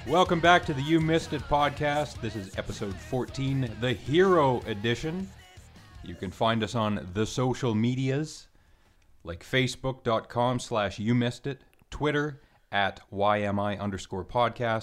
Welcome back to the You Missed It podcast. This is episode 14, the Hero Edition. You can find us on the social medias like facebook.com/YouMissedIt, Twitter @YMI_podcast,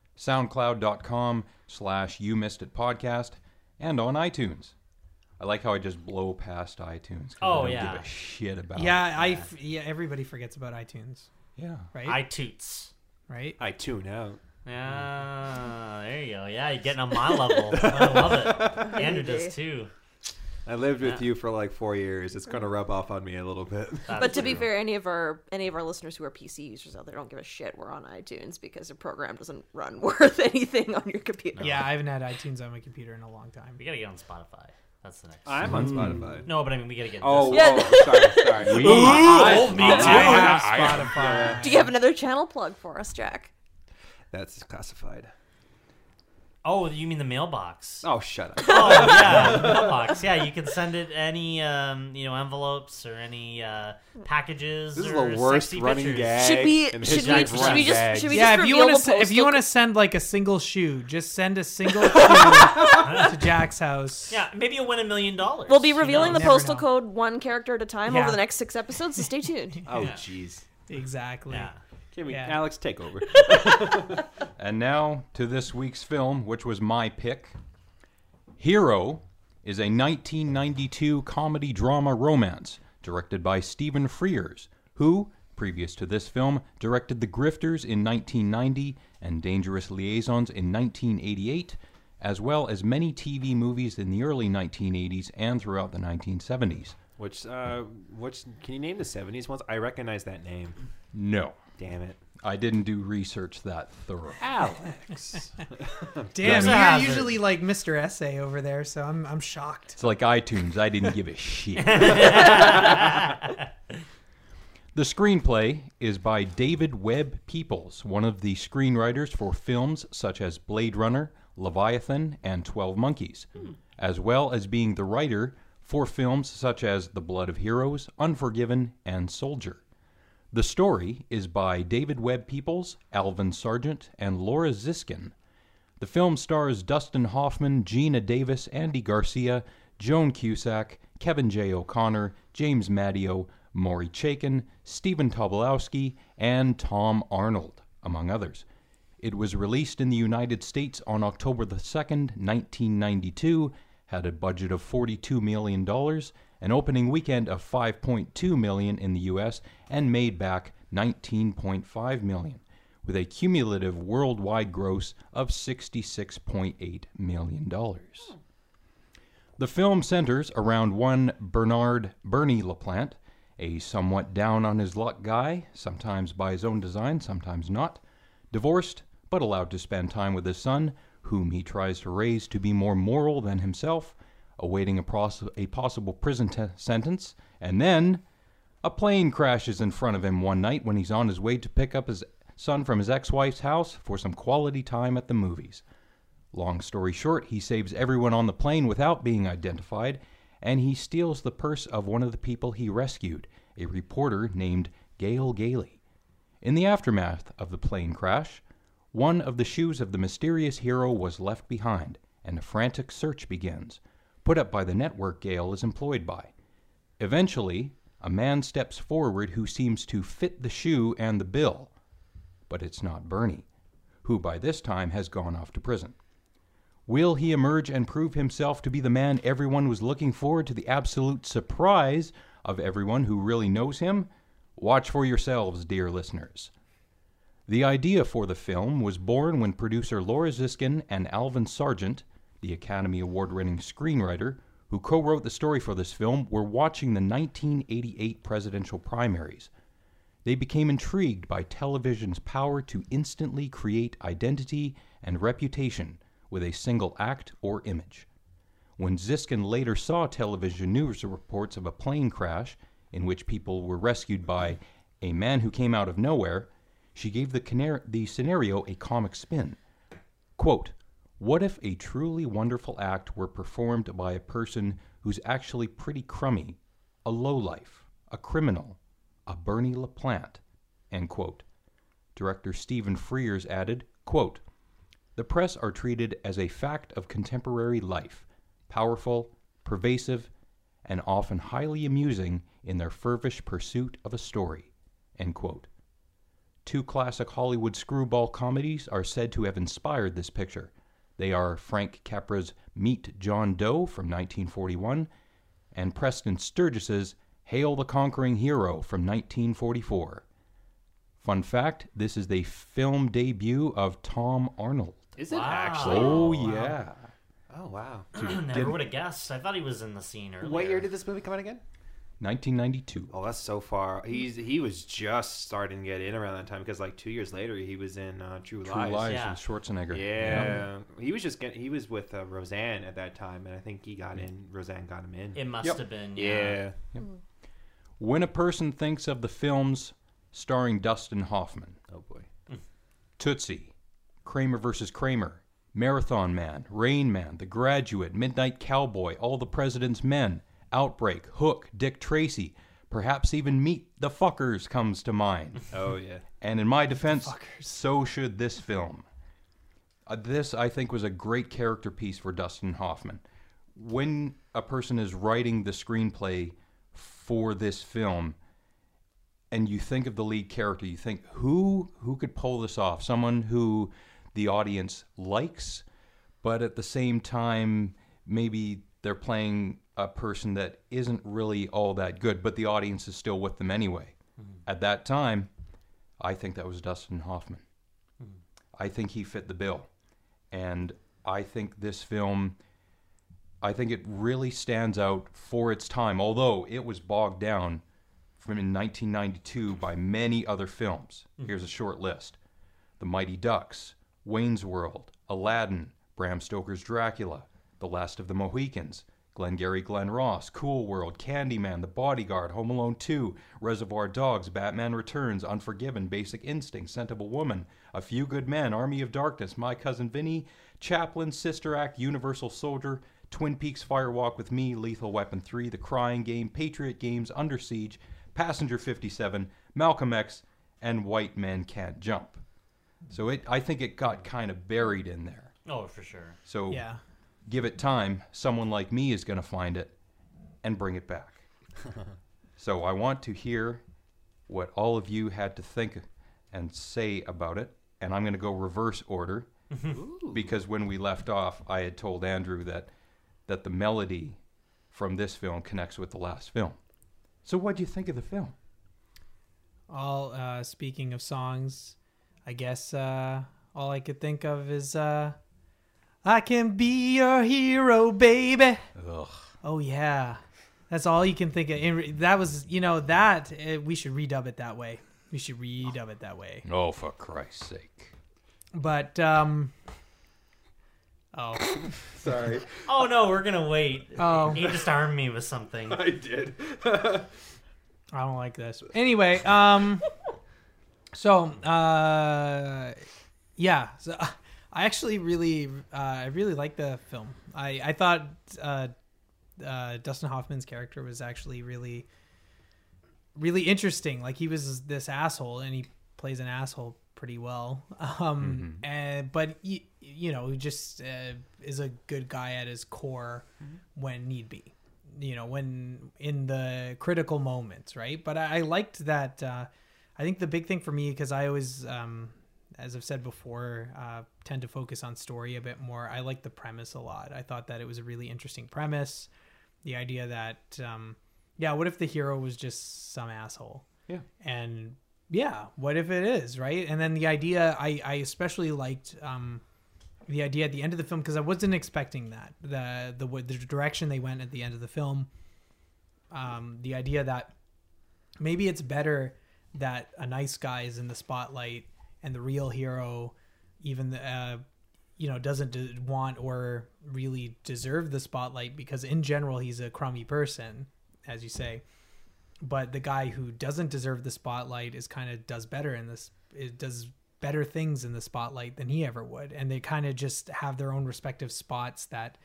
soundcloud.com/YouMissedItPodcast, and on iTunes. I like how I just blow past iTunes. I don't give a shit about it. Everybody forgets about iTunes. Yeah. Right? iTunes. Right? I tune out. Yeah, there you go. Yeah, you're getting on my level. I love it. Andrew does too. I lived with you for like 4 years. It's going to rub off on me a little bit. But to be fair, any of our listeners who are PC users out there don't give a shit we're on iTunes because the program doesn't run worth anything on your computer. Yeah, I haven't had iTunes on my computer in a long time. We gotta get on Spotify. That's the next. I'm on Spotify. No, but I mean, we gotta get. Oh, this. sorry. Me too. Spotify. Do you have another channel plug for us, Jack? That's classified. Oh, you mean the mailbox? Oh, shut up. Oh yeah, mailbox. Yeah, you can send it any envelopes or any packages. This is or the worst sexy running pictures. gag. Should we just If you want to send like a single shoe, just send a single shoe to Jack's house. Yeah, maybe you'll win $1 million. We'll be revealing the Never postal know. code one character at a time Yeah. over the next 6 episodes, so stay tuned. Oh, jeez. Exactly. Yeah. Alex, take over. And now to this week's film, which was my pick. Hero is a 1992 comedy drama romance directed by Stephen Frears, who, previous to this film, directed The Grifters in 1990 and Dangerous Liaisons in 1988, as well as many TV movies in the early 1980s and throughout the 1970s. Which can you name the 70s ones? I recognize that name. No. Damn it. I didn't do research that thorough. Alex. Damn, That's a you're hazard. usually like Mr. Essay over there, so I'm shocked. It's like iTunes. I didn't give a shit. The screenplay is by David Webb Peoples, one of the screenwriters for films such as Blade Runner, Leviathan, and 12 Monkeys, as well as being the writer for films such as The Blood of Heroes, Unforgiven, and Soldier. The story is by David Webb Peoples, Alvin Sargent, and Laura Ziskin. The film stars Dustin Hoffman, Gina Davis, Andy Garcia, Joan Cusack, Kevin J. O'Connor, James Matteo, Maury Chaykin, Stephen Tobolowsky, and Tom Arnold, among others. It was released in the United States on October the 2nd, 1992, had a budget of $42 million, an opening weekend of $5.2 million in the U.S., and made back $19.5 million, with a cumulative worldwide gross of $66.8 million. The film centers around one Bernard Bernie LaPlante, a somewhat down-on-his-luck guy, sometimes by his own design, sometimes not, divorced but allowed to spend time with his son, whom he tries to raise to be more moral than himself, awaiting a possible prison sentence, and then a plane crashes in front of him one night when he's on his way to pick up his son from his ex-wife's house for some quality time at the movies. Long story short, he saves everyone on the plane without being identified, and he steals the purse of one of the people he rescued, a reporter named Gail Gailey. In the aftermath of the plane crash, one of the shoes of the mysterious hero was left behind, and a frantic search begins, put up by the network Gail is employed by. Eventually, a man steps forward who seems to fit the shoe and the bill, but it's not Bernie, who by this time has gone off to prison. Will he emerge and prove himself to be the man everyone was looking for, to the absolute surprise of everyone who really knows him? Watch for yourselves, dear listeners. The idea for the film was born when producer Laura Ziskin and Alvin Sargent, the Academy Award-winning screenwriter who co-wrote the story for this film, were watching the 1988 presidential primaries. They became intrigued by television's power to instantly create identity and reputation with a single act or image. When Ziskin later saw television news reports of a plane crash in which people were rescued by a man who came out of nowhere, she gave the scenario a comic spin. Quote, "What if a truly wonderful act were performed by a person who's actually pretty crummy, a lowlife, a criminal, a Bernie LaPlante?" End quote. Director Stephen Frears added, quote, the press are treated as a fact of contemporary life, powerful, pervasive, and often highly amusing in their fervish pursuit of a story." End quote. 2 classic Hollywood screwball comedies are said to have inspired this picture. They are Frank Capra's Meet John Doe from 1941 and Preston Sturges's Hail the Conquering Hero from 1944. Fun fact, this is the film debut of Tom Arnold. Is it Wow. actually? Oh, yeah. Oh, wow. Never would have guessed. I thought he was in the scene earlier. What year did this movie come out again? 1992. Oh, that's so far. He was just starting to get in around that time because like 2 years later he was in True True Lies. Lies Yeah. with Schwarzenegger. Yeah. He was with Roseanne at that time, and I think he got in. Roseanne got him in. It must Yep. have been. Yeah. When a person thinks of the films starring Dustin Hoffman, Oh boy. Tootsie, Kramer vs. Kramer, Marathon Man, Rain Man, The Graduate, Midnight Cowboy, All the President's Men, Outbreak, Hook, Dick Tracy, perhaps even Meet the Fuckers comes to mind. Oh yeah. And in my defense, so should this film. This, I think, was a great character piece for Dustin Hoffman. When a person is writing the screenplay for this film, and you think of the lead character, you think, who could pull this off? Someone who the audience likes, but at the same time, maybe they're playing a person that isn't really all that good, but the audience is still with them anyway. At that time, I think that was Dustin Hoffman. I think he fit the bill. And I think this film, I think it really stands out for its time, although it was bogged down from in 1992 by many other films. Here's a short list: The Mighty Ducks, Wayne's World, Aladdin, Bram Stoker's Dracula, The Last of the Mohicans, Glengarry Glen Ross, Cool World, Candyman, The Bodyguard, Home Alone 2, Reservoir Dogs, Batman Returns, Unforgiven, Basic Instinct, Scent of a Woman, A Few Good Men, Army of Darkness, My Cousin Vinny, Chaplin, Sister Act, Universal Soldier, Twin Peaks Firewalk with Me, Lethal Weapon 3, The Crying Game, Patriot Games, Under Siege, Passenger 57, Malcolm X, and White Men Can't Jump. So I think it got kind of buried in there. Oh, for sure. So Yeah. give it time, someone like me is going to find it and bring it back. So I want to hear what all of you had to think and say about it, and I'm going to go reverse order because when we left off, I had told Andrew that the melody from this film connects with the last film. So what do you think of the film? All speaking of songs, I guess all I could think of is I can be your hero, baby. Ugh. Oh yeah, that's all you can think of. That was, that we should redub it that way. We should redub it that way. Oh, for Christ's sake. But Sorry. Oh no, we're gonna wait. Oh. He just armed me with something. I did. I don't like this. Anyway, so yeah, so I actually really like the film. I thought Dustin Hoffman's character was actually really, really interesting. Like, he was this asshole, and he plays an asshole pretty well. But he just is a good guy at his core when need be. When in the critical moments, right? But I liked that. I think the big thing for me, because I always, as I've said before, tend to focus on story a bit more. I like the premise a lot. I thought that it was a really interesting premise. The idea that, what if the hero was just some asshole? Yeah. And what if it is, right? And then the idea, I especially liked the idea at the end of the film, because I wasn't expecting that. The direction they went at the end of the film, the idea that maybe it's better that a nice guy is in the spotlight and the real hero even doesn't want or really deserve the spotlight, because in general he's a crummy person, as you say. But the guy who doesn't deserve the spotlight does better things in the spotlight than he ever would. And they kind of just have their own respective spots that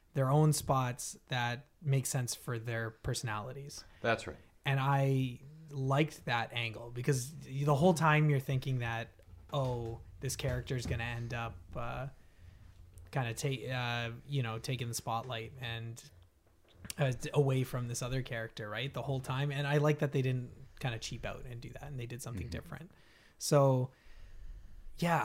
make sense for their personalities. That's right. And I liked that angle, because the whole time you're thinking that, oh, this character is going to end up kind of taking the spotlight and away from this other character, right, the whole time. And I like that they didn't kind of cheap out and do that, and they did something different. So yeah,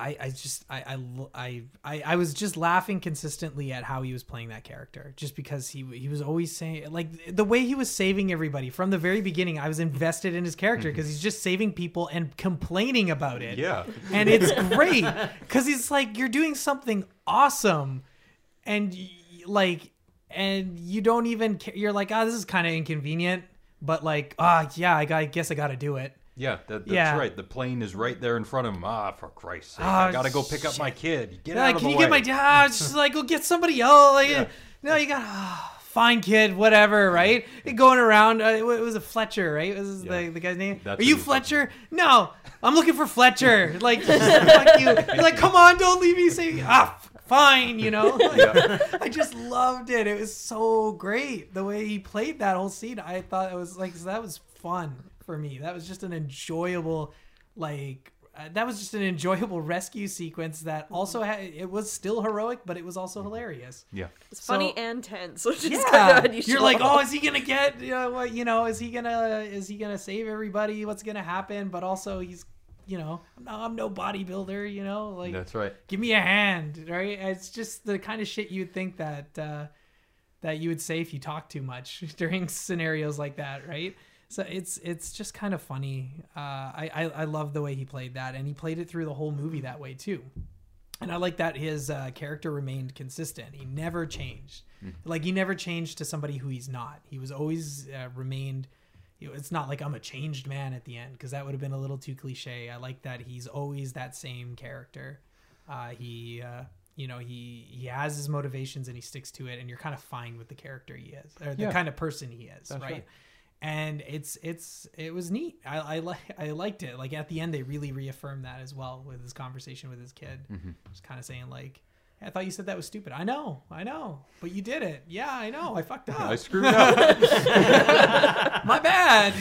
I was just laughing consistently at how he was playing that character, just because he was always saying, like, the way he was saving everybody from the very beginning. I was invested in his character because he's just saving people and complaining about it. Yeah. And it's great because he's like, you're doing something awesome, and and you don't even care. You're like, this is kind of inconvenient, but like, yeah, I guess I got to do it. Yeah, that's Yeah. right. The plane is right there in front of him. For Christ's sake, Oh, I gotta go pick up my kid. Get They're out like, of can the you way. get my dad? Just like, go get somebody else. Like, no, you got fine, kid, whatever, right? You're going around. It was a Fletcher, right? Was Yeah. the guy's name? That's Are you what he- Fletcher? No, I'm looking for Fletcher. Like, fuck you. You're like, come on, don't leave me. Say, fine, you know. Like, I just loved it. It was so great the way he played that whole scene. I thought it was like, that was fun for me. That was just an enjoyable, rescue sequence that also it was still heroic, but it was also hilarious. Yeah. It's funny and tense, which is Yeah, kind of unusual. you're like, is he gonna get? Is he gonna save everybody? What's gonna happen? But also, he's, I'm no bodybuilder. Like, That's right. give me a hand, right? It's just the kind of shit you'd think that you would say if you talk too much during scenarios like that, right? So it's just kind of funny. I love the way he played that, and he played it through the whole movie that way too. And I like that his character remained consistent. He never changed. Like, he never changed to somebody who he's not. He was always remained. It's not like I'm a changed man at the end, because that would have been a little too cliche. I like that he's always that same character. He has his motivations and he sticks to it, and you're kind of fine with the character he is, or the kind of person he is. That's right. And it was neat. I liked it. Like, at the end, they really reaffirmed that as well with his conversation with his kid. Just kind of saying, like, hey, I thought you said that was stupid. I know, but you did it. Yeah, I know. I fucked up. I screwed up. My bad.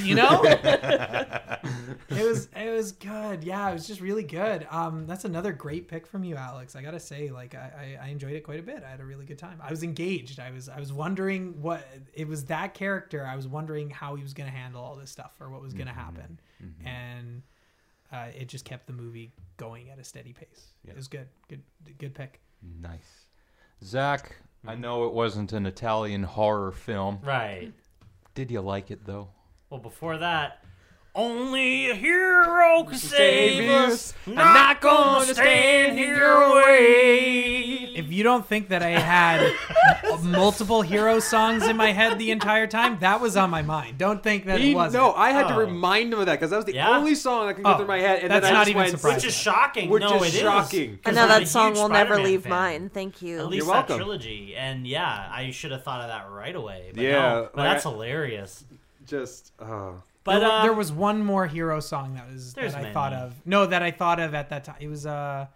It was good. Yeah, it was just really good. That's another great pick from you, Alex. I gotta say, like, I enjoyed it quite a bit. I had a really good time. I was engaged. I was wondering what it was, that character. I was wondering how he was gonna handle all this stuff, or what was gonna happen, and it just kept the movie going at a steady pace. Yeah. It was good pick. Nice. Zach, I know it wasn't an Italian horror film. Right. Did you like it, though? Well, before that, only a hero can save us. I'm not gonna stand in your way. If you don't think that I had multiple hero songs in my head the entire time, that was on my mind. Don't think that it wasn't. No, I had to Oh. remind him of that, because that was the Yeah? only song that could go Oh, through my head. And that's then I not just even went, surprising. Which is shocking. Which No, is it shocking. 'Cause And now I'm a that song huge will never Spider-Man leave fan. mine. Thank you. At least You're that welcome. trilogy. And yeah, I should have thought of that right away. But Yeah, no, but like that's hilarious. Just, But there was one more hero song that There's I many. thought of. No, that I thought of at that time. It was I'll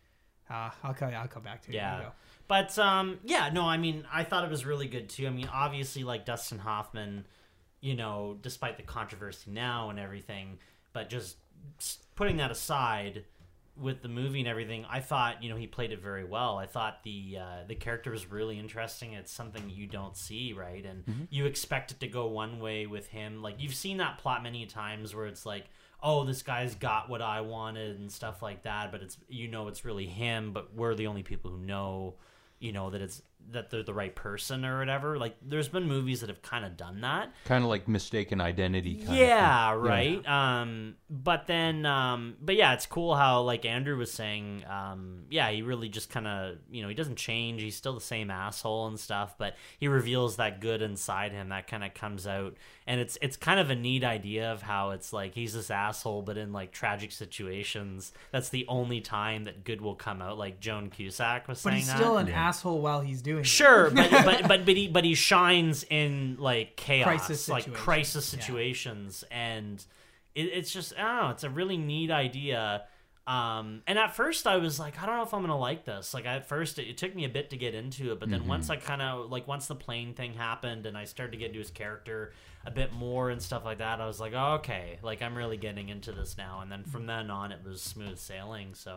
come back to it. Yeah. Here you go. But yeah, no, I mean, I thought it was really good too. I mean, obviously, like, Dustin Hoffman, despite the controversy now and everything, but just putting that aside, with the movie and everything, I thought, he played it very well. I thought the character was really interesting. It's something you don't see, right? And you expect it to go one way with him. Like, you've seen that plot many times where it's like, oh, this guy's got what I wanted and stuff like that, but it's really him, but we're the only people who know, that they're the right person or whatever. Like, there's been movies that have kind of done that. Kind of like mistaken identity. Kind Yeah, of thing. right. But yeah, it's cool how, like Andrew was saying, he really just kind of, he doesn't change. He's still the same asshole and stuff, but he reveals that good inside him that kind of comes out. And it's kind of a neat idea of how it's like he's this asshole, but in like tragic situations, that's the only time that good will come out. Like Joan Cusack was But saying he's that. still an asshole while he's doing it. Sure, but he shines in like chaos, Crisis like situations. crisis Yeah. situations, and it's just, I don't know, it's a really neat idea. And at first I was like, I don't know if I'm gonna like this. Like, at first it took me a bit to get into it, but then once I kind of like, once the plane thing happened and I started to get into his character a bit more and stuff like that, I was like, oh, okay, like I'm really getting into this now. And then from then on, it was smooth sailing. So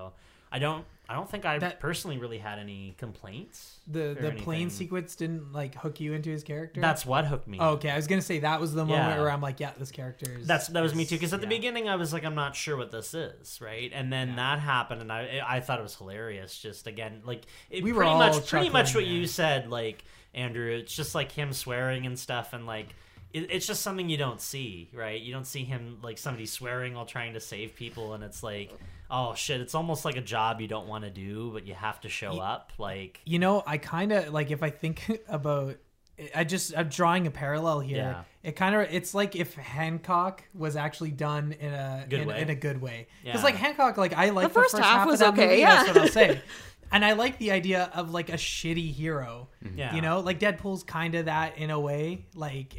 I don't think I That- personally really had any complaints. The or plane anything. sequence didn't like hook you into his character. That's what hooked me. Oh, okay. I was gonna say that was the moment Yeah. where I'm like, yeah, this character is. That was me too. Because at the yeah. beginning, I was like, I'm not sure what this is, right? And then that happened, and I thought it was hilarious. Just again, like We were pretty all much what chuckling you there. said, like Andrew. It's just like him swearing and stuff, and like it's just something you don't see, right? You don't see him like somebody swearing while trying to save people, and it's like, oh shit, it's almost like a job you don't want to do, but you have to show up. Like, You know, I kind of like if I think about. I'm drawing a parallel here. Yeah. It's like if Hancock was actually done in a Good way. in a good way. Because Yeah. like Hancock, like I like The first half of was that okay, movie, yeah. That's what I'll say. And I like the idea of like a shitty hero. yeah, You know, like Deadpool's kind of that in a way. Like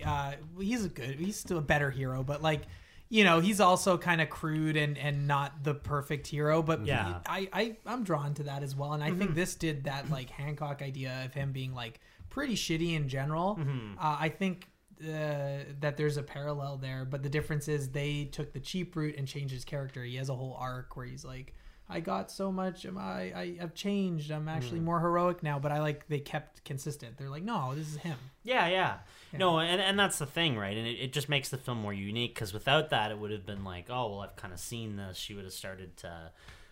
he's still a better hero, but like, you know, he's also kind of crude and not the perfect hero. But Yeah. I'm drawn to that as well. And I think this did that like Hancock idea of him being like pretty shitty in general. I think that there's a parallel there, but the difference is they took the cheap route and changed his character. He has a whole arc where he's like, I got so much. I've changed. I'm actually more heroic now. But they kept consistent. They're like, no, this is him. Yeah. No, and that's the thing, right? And it just makes the film more unique, because without that, it would have been like, oh, well, I've kind of seen this. She would have started to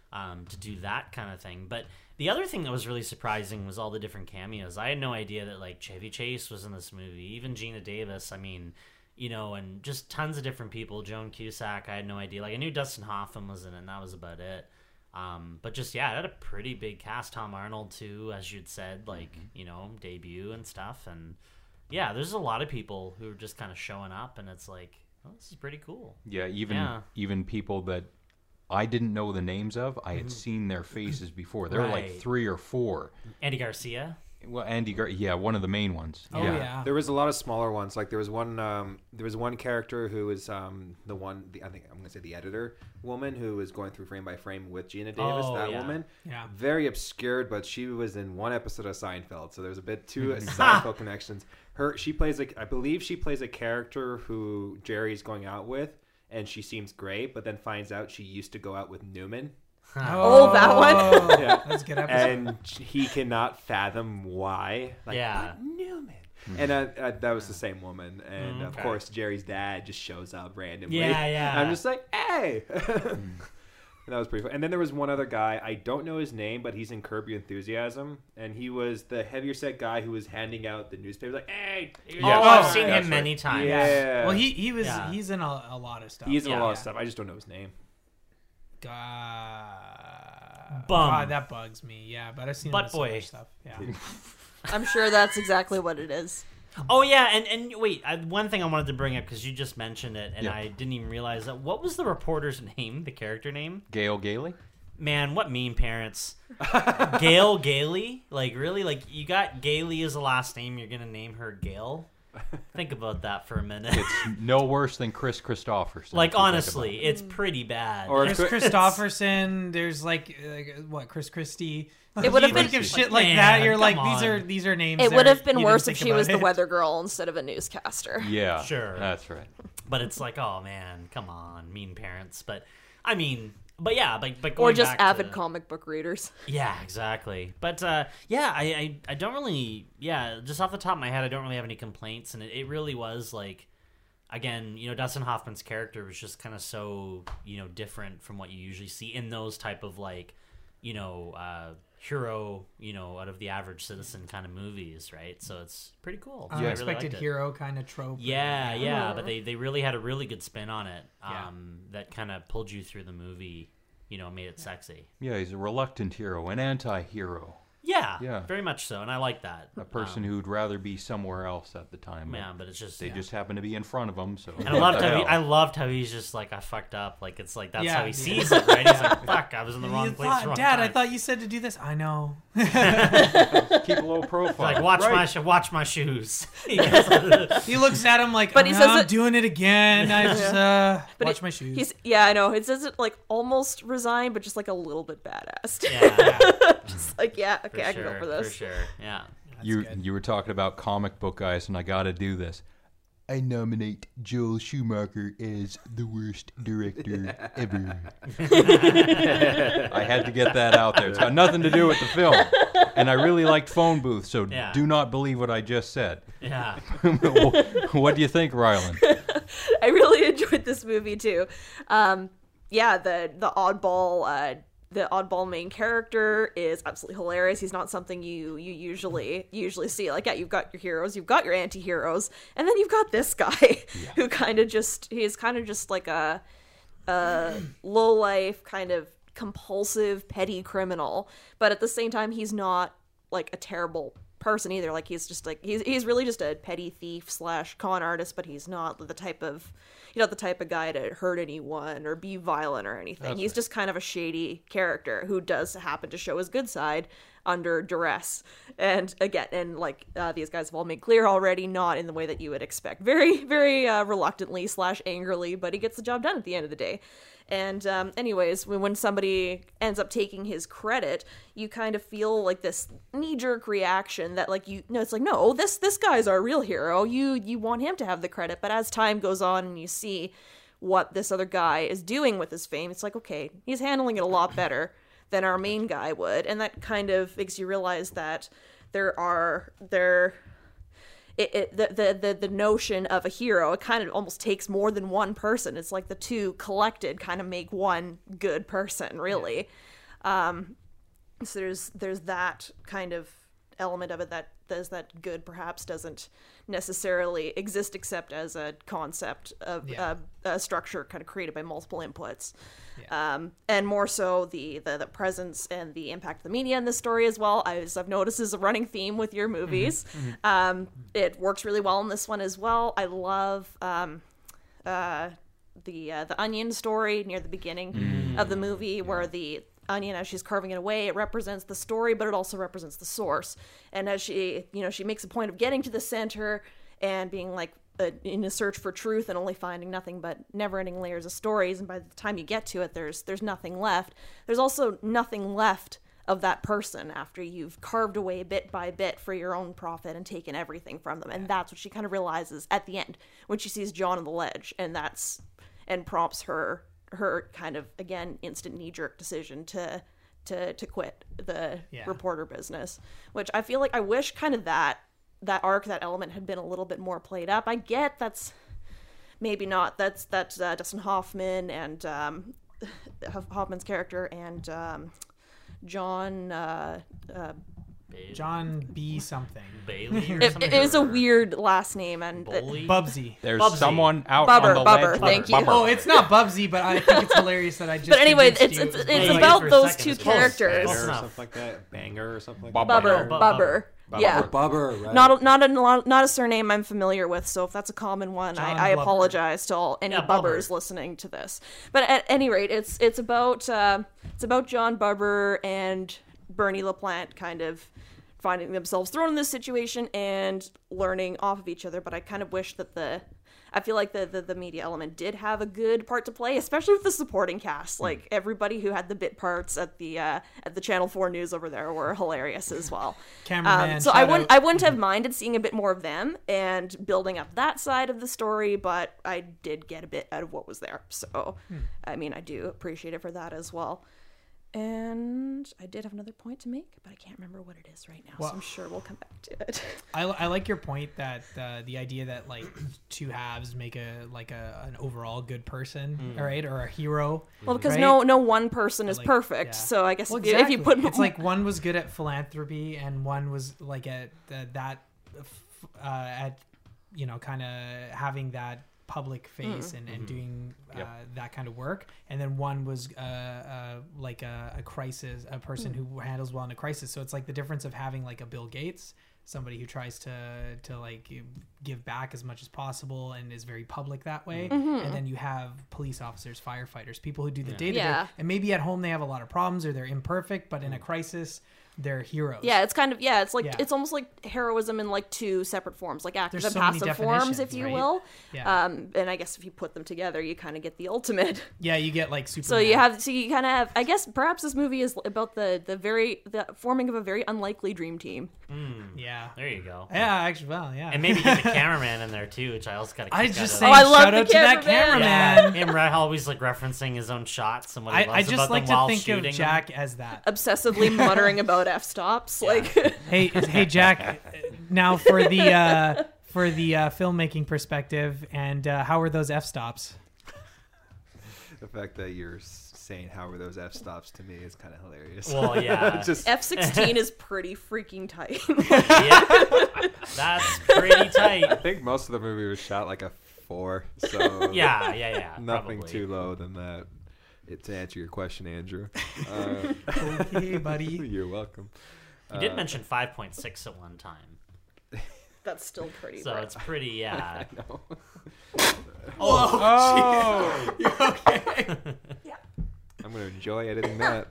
do that kind of thing. But the other thing that was really surprising was all the different cameos. I had no idea that like Chevy Chase was in this movie, even Gina Davis. I mean, you know, and just tons of different people. Joan Cusack, I had no idea. Like, I knew Dustin Hoffman was in it, and that was about it. But just, yeah, it had a pretty big cast. Tom Arnold, too, as you'd said, like, you know, debut and stuff. And, yeah, there's a lot of people who are just kind of showing up, and it's like, oh, this is pretty cool. Yeah, even Yeah. even people that I didn't know the names of, I had seen their faces before. There were like Right. 3 or 4. Andy Garcia. Well, one of the main ones. Oh yeah. There was a lot of smaller ones. Like there was one character who was I think I'm gonna say the editor woman who was going through frame by frame with Gina Davis. Oh, That yeah. woman, Yeah. very obscured, but she was in one episode of Seinfeld, so there's a bit two Seinfeld connections. I believe she plays a character who Jerry's going out with, and she seems great, but then finds out she used to go out with Newman. Oh, that one? Yeah. That's a good episode. And he cannot fathom why. Like, Yeah. but Newman. And that was the same woman. And of Okay. course, Jerry's dad just shows up randomly. Yeah. I'm just like, hey. And that was pretty fun. And then there was one other guy. I don't know his name, but he's in Curb Your Enthusiasm. And he was the heavier set guy who was handing out the newspapers. Like, hey. Oh, Yeah. I've seen That's him right. many times. Yeah. Well, he's Yeah. he's in a lot of stuff. He's in a lot Yeah. of stuff. I just don't know his name. Bum. God, that bugs me. Yeah, but I've seen Butt him in so much boy. stuff. Yeah. I'm sure that's exactly what it is. Oh yeah, and wait, one thing I wanted to bring up, because you just mentioned it, and Yeah. I didn't even realize that. What was the reporter's name? The character name? Gail Gailey? Man, what mean parents? Gail Gailey? Like, really? Like, you got Gailey as a last name, you're gonna name her Gail? Think about that for a minute. It's no worse than Chris Christopherson. Like, if you think honestly, it's pretty bad. Or Chris Christopherson. There's like what Chris Christie. It would have You been- think of shit like Man, that. You're like, come these are names. It that would have been you worse didn't if think she was about the it. weather girl instead of a newscaster. about it. Yeah. Sure. That's right. But it's like, oh man, come on, mean parents. But I mean, but yeah, but Or going just back avid to, comic book readers. Yeah, exactly. But yeah, I don't really, just off the top of my head, I don't really have any complaints, and it really was like, again, you know, Dustin Hoffman's character was just kind of so, you know, different from what you usually see in those type of like, you know, hero, you know, out of the average citizen kind of movies, right? So it's pretty cool. So I really Unexpected liked it. hero kind of trope. Yeah, but they really had a really good spin on it, Yeah. that kind of pulled you through the movie, you know, made it sexy. Yeah, he's a reluctant hero, an anti-hero, Yeah, very much so, and I like that. a person who'd rather be somewhere else at the time. Yeah, but it's just They just happen to be in front of him, so... And I loved how he's just like, I fucked up. Like, it's like, that's Yeah, how he yeah. sees it, right? He's like, fuck, I was in the wrong place, wrong Dad, I time. thought you said to do this. I know. Keep a low profile. Like, watch my shoes. He goes, He looks at him like, But he "Oh, says I'm it- doing it again. I just But watch my shoes." I know. It says it like almost resigned, but just like a little bit badass. yeah, Just like, yeah, okay, I can sure, go for this. For sure, yeah. You were talking about comic book guys, and I got to do this. I nominate Joel Schumacher as the worst director ever. I had to get that out there. It's got nothing to do with the film. And I really liked Phone Booth, so Yeah. do not believe what I just said. Yeah. What do you think, Rylan? I really enjoyed this movie too. Yeah, the oddball main character is absolutely hilarious. He's not something you usually see. Like, yeah, you've got your heroes, you've got your anti-heroes, and then you've got this guy who he's kind of just like a low life, kind of compulsive, petty criminal. But at the same time, he's not like a terrible person either. Like, he's just like he's really just a petty thief / con artist, but he's not the type of guy to hurt anyone or be violent or anything. He's just kind of a shady character who does happen to show his good side under duress. And again, these guys have all made clear already, not in the way that you would expect. Very, very reluctantly / angrily, but he gets the job done at the end of the day. And anyways, when somebody ends up taking his credit, you kind of feel like this knee-jerk reaction that it's like, no, this guy's our real hero. You want him to have the credit. But as time goes on and you see what this other guy is doing with his fame, it's like, okay, he's handling it a lot better than our main guy would. And that kind of makes you realize that the notion of a hero, it kind of almost takes more than one person. It's like the two collected kind of make one good person, really. So there's that kind of element of it that good perhaps doesn't necessarily exist except as a concept of a structure kind of created by multiple inputs. And more so the presence and the impact of the media in this story as well, as I've noticed, is a running theme with your movies. It works really well in this one as well. I love the onion story near the beginning of the movie, where the onion, as she's carving it away, it represents the story, but it also represents the source. And as she makes a point of getting to the center and being like in a search for truth and only finding nothing but never-ending layers of stories, and by the time you get to it, there's nothing left. There's also nothing left of that person after you've carved away bit by bit for your own profit and taken everything from them. And that's what she kind of realizes at the end when she sees John on the ledge, and prompts her kind of, again, instant knee-jerk decision to quit the reporter business, which I feel like I wish kind of that arc, that element had been a little bit more played up. I get that's maybe not, that's Dustin Hoffman and Hoffman's character and John B. something. Bailey or it something. is a weird last name, and Bubsy. There's Bubsy. someone out Bubber, on the Bubber, ledge. thank you. Oh, it's not Bubsy, but I think it's hilarious that I just. But anyway, convinced it's you. Well, about for a those second, two it's close. characters. Close or enough. something like that. Banger or something like Bubber. that. Bubber. Yeah. Bubber, right? Not a surname I'm familiar with, so if that's a common one, John I Blubber. apologize to any Yeah, Bubbers Bubber. listening to this. But at any rate, it's about John Bubber and Bernie LaPlante kind of finding themselves thrown in this situation and learning off of each other. But I kind of wish that I feel like the media element did have a good part to play, especially with the supporting cast. Like, everybody who had the bit parts at the Channel 4 News over there were hilarious as well. Cameraman. So shout I out. wouldn't have minded seeing a bit more of them and building up that side of the story, but I did get a bit out of what was there. So, I mean, I do appreciate it for that as well. And I did have another point to make, but I can't remember what it is right now, Well- so I'm sure we'll come back to it. I like your point that the idea that like two halves make an overall good person, all right, or a hero. Well, because right? no one person is Like, perfect, yeah. so I guess Well, if you put it's like one was good at philanthropy and one was like at kind of having that public face and doing that kind of work, and then one was like a crisis, a person who handles well in a crisis. So it's like the difference of having like a Bill Gates, somebody who tries to like give back as much as possible and is very public that way, and then you have police officers, firefighters, people who do the day-to-day, Yeah. and maybe at home they have a lot of problems or they're imperfect, but in a crisis they're heroes. Yeah, it's kind of it's like Yeah. it's almost like heroism in like two separate forms, like active There's and so many passive forms, if definitions, you right? will. Yeah. And I guess if you put them together, you kind of get the ultimate. Yeah, you get like Superman. So you kind of have. I guess perhaps this movie is about the forming of a very unlikely dream team. Yeah. There you go. Yeah, actually, well, yeah. And maybe get the cameraman in there too, which I also got. I just Oh, saying, I love shout the out to that cameraman. cameraman. Him right, always like referencing his own shots and what he loves I just about like them to while think shooting of Jack as that. Obsessively muttering about f-stops, like. Hey, Jack. Now for the filmmaking perspective, and how are those f-stops? The fact that you're saying how were those f-stops to me is kind of hilarious. Well, yeah. Just F-16 is pretty freaking tight. Yeah, that's pretty tight. I think most of the movie was shot like a 4, so Yeah. nothing probably. too low than that. To answer your question, Andrew. Okay, buddy. You're welcome. You did mention 5.6 at one time, That's still pretty. so bad. it's pretty. Yeah. No. Oh, you okay? I'm gonna enjoy editing that.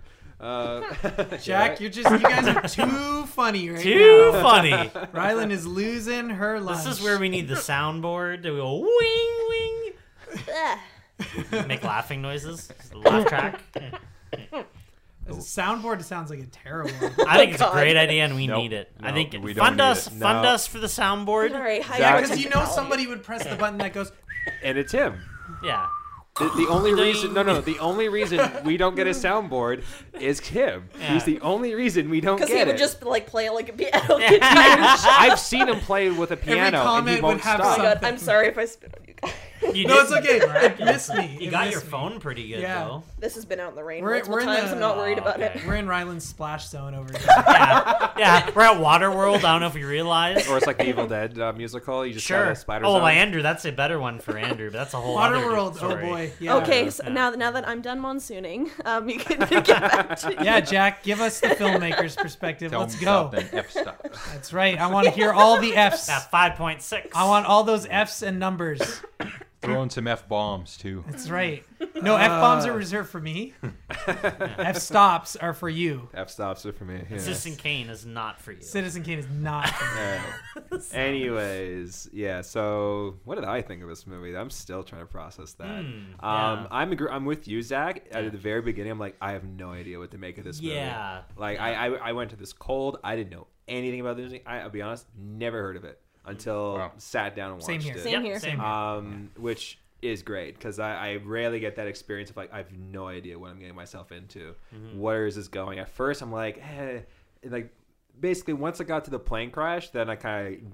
Jack, you guys are too funny right Too now. funny. Rylan is losing her lunch. This is where we need the soundboard to go wing Ugh. wing, make laughing noises. Laugh track. As a soundboard, it sounds like a terrible. I think it's a God. great idea and we Nope. need it. I No, think we don't fund need us, it. fund No. us for the soundboard. All right, high Yeah, Because you know technology. somebody would press the button that goes. And it's him. Yeah. The only Ding. reason, the only reason we don't get a soundboard is him. Yeah. He's the only reason we don't Because get he would it. just like play it like a piano. I've seen him play with a piano, and he comment would won't have stop. Oh my God, I'm sorry if I spit on you guys. You No, did it's okay. It miraculous. missed me. You It got missed your me. phone pretty good Yeah. though. This has been out in the rain We're multiple in times. the- I'm not worried about okay. it. We're in Ryland's splash zone over here. Yeah, we're at Waterworld. I don't know if you realize. Or it's like the Evil Dead musical. You just got Sure. a spider. Oh, zone. well, Andrew, that's a better one for Andrew, but that's a whole other Waterworld. Oh story. boy. Yeah. Okay, so now that I'm done monsooning, you can get back to Yeah, Jack, give us the filmmaker's perspective. Tell Let's him go. stop and F stops. That's right. I want to hear all the F's. That 5.6. I want all those F's and numbers. Throw in some F bombs too. That's right. No, F bombs are reserved for me. F stops are for you. F-stops are for me. Yeah. Citizen Kane is not for you. Citizen Kane is not for me. Anyways, yeah. So, what did I think of this movie? I'm still trying to process that. yeah. I'm with you, Zach. At the very beginning, I'm like, I have no idea what to make of this movie. Yeah. Like, I went to this cold. I didn't know anything about this movie. I'll be honest, never heard of it until Wow. sat down and watched Same here. it. Same here. Same here. Which is great because I rarely get that experience of like I have no idea what I'm getting myself into. Where is this going? At first, I'm like, like basically once I got to the plane crash, then I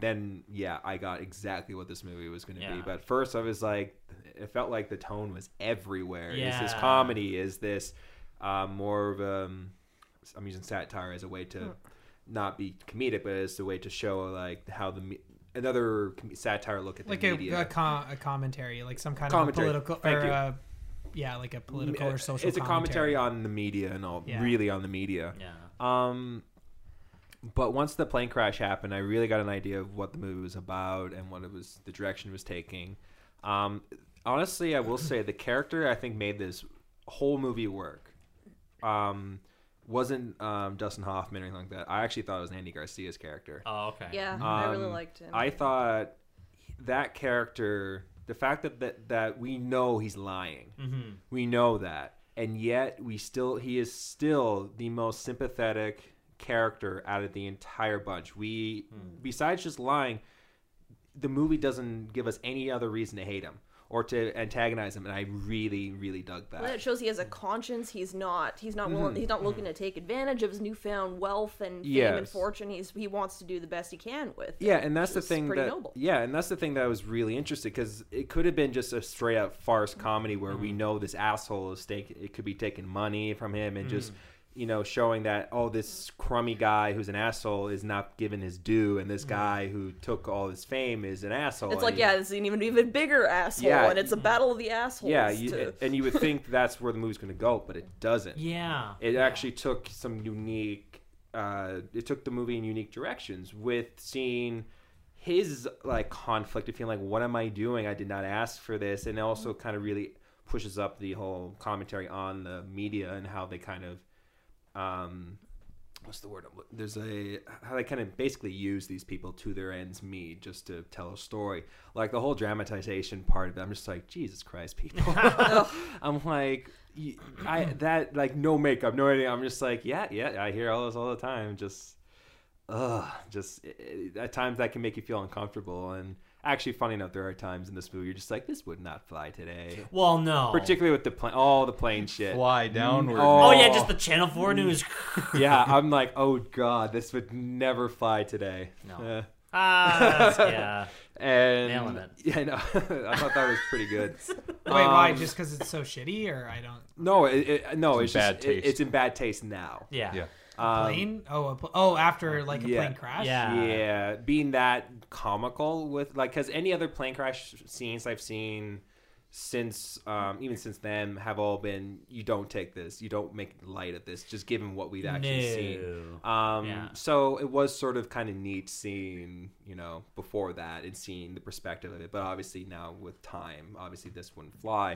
got exactly what this movie was going to be. Yeah. But at first, I was like, it felt like the tone was everywhere. Is this Yeah. comedy? Is this more of I'm using satire as a way to not be comedic, but as a way to show like how another satire look at the Like media. a commentary, like some kind Commentary. of a political, Thank or like a political or social. It's a commentary on the media and all, Yeah. really on the media. Yeah. But once the plane crash happened, I really got an idea of what the movie was about and what the direction it was taking. Honestly, I will say the character I think made this whole movie work. Wasn't Dustin Hoffman or anything like that. I actually thought it was Andy Garcia's character. Oh, okay. Yeah, I really liked him. I thought that character, the fact that we know he's lying, we know that, and yet he is still the most sympathetic character out of the entire bunch. Besides just lying, the movie doesn't give us any other reason to hate him or to antagonize him, and I really, really dug that. Well, it shows he has a conscience. He's not willing. He's not looking to take advantage of his newfound wealth and fame and Yes. fortune. He wants to do the best he can with. Yeah, it, and that's which the is thing pretty that noble. and that's the thing that I was really interested because it could have been just a straight up farce comedy where we know this asshole it could be taking money from him and just showing that this crummy guy who's an asshole is not given his due, and this guy who took all his fame is an asshole. It's like, it's an even bigger asshole, Yeah. and it's a battle of the assholes. and you would think that's where the movie's going to go, but it doesn't. Yeah. It actually took some unique. It took the movie in unique directions with seeing his like conflict of feeling like, what am I doing? I did not ask for this, and it also kind of really pushes up the whole commentary on the media and how they kind of what's the word? There's how they kind of basically use these people to their ends meet just to tell a story. Like the whole dramatization part of it, I'm just like, Jesus Christ, people. I'm like, that like no makeup, no anything. I'm just like, yeah, I hear all this all the time. Just at times that can make you feel uncomfortable. And actually, funny enough, there are times in this movie you're just like, this would not fly today. Well, no. Particularly with all the plane shit. Fly downward. Oh, yeah, just the Channel 4 news. Yeah, I'm like, oh god, this would never fly today. No. Yeah. And Nailing it. Yeah, I know. I thought that was pretty good. Wait, why? Just because it's so shitty, or I don't. No, it's bad just taste. it's in bad taste now. Yeah. Plane? After like a yeah. plane crash. Yeah, being that comical with like, because any other plane crash scenes I've seen since even since then have all been, you don't take this, you don't make light of this, just given what we've actually seen. So it was sort of kind of neat seeing, before that and seeing the perspective of it, but obviously now with time, obviously this wouldn't fly.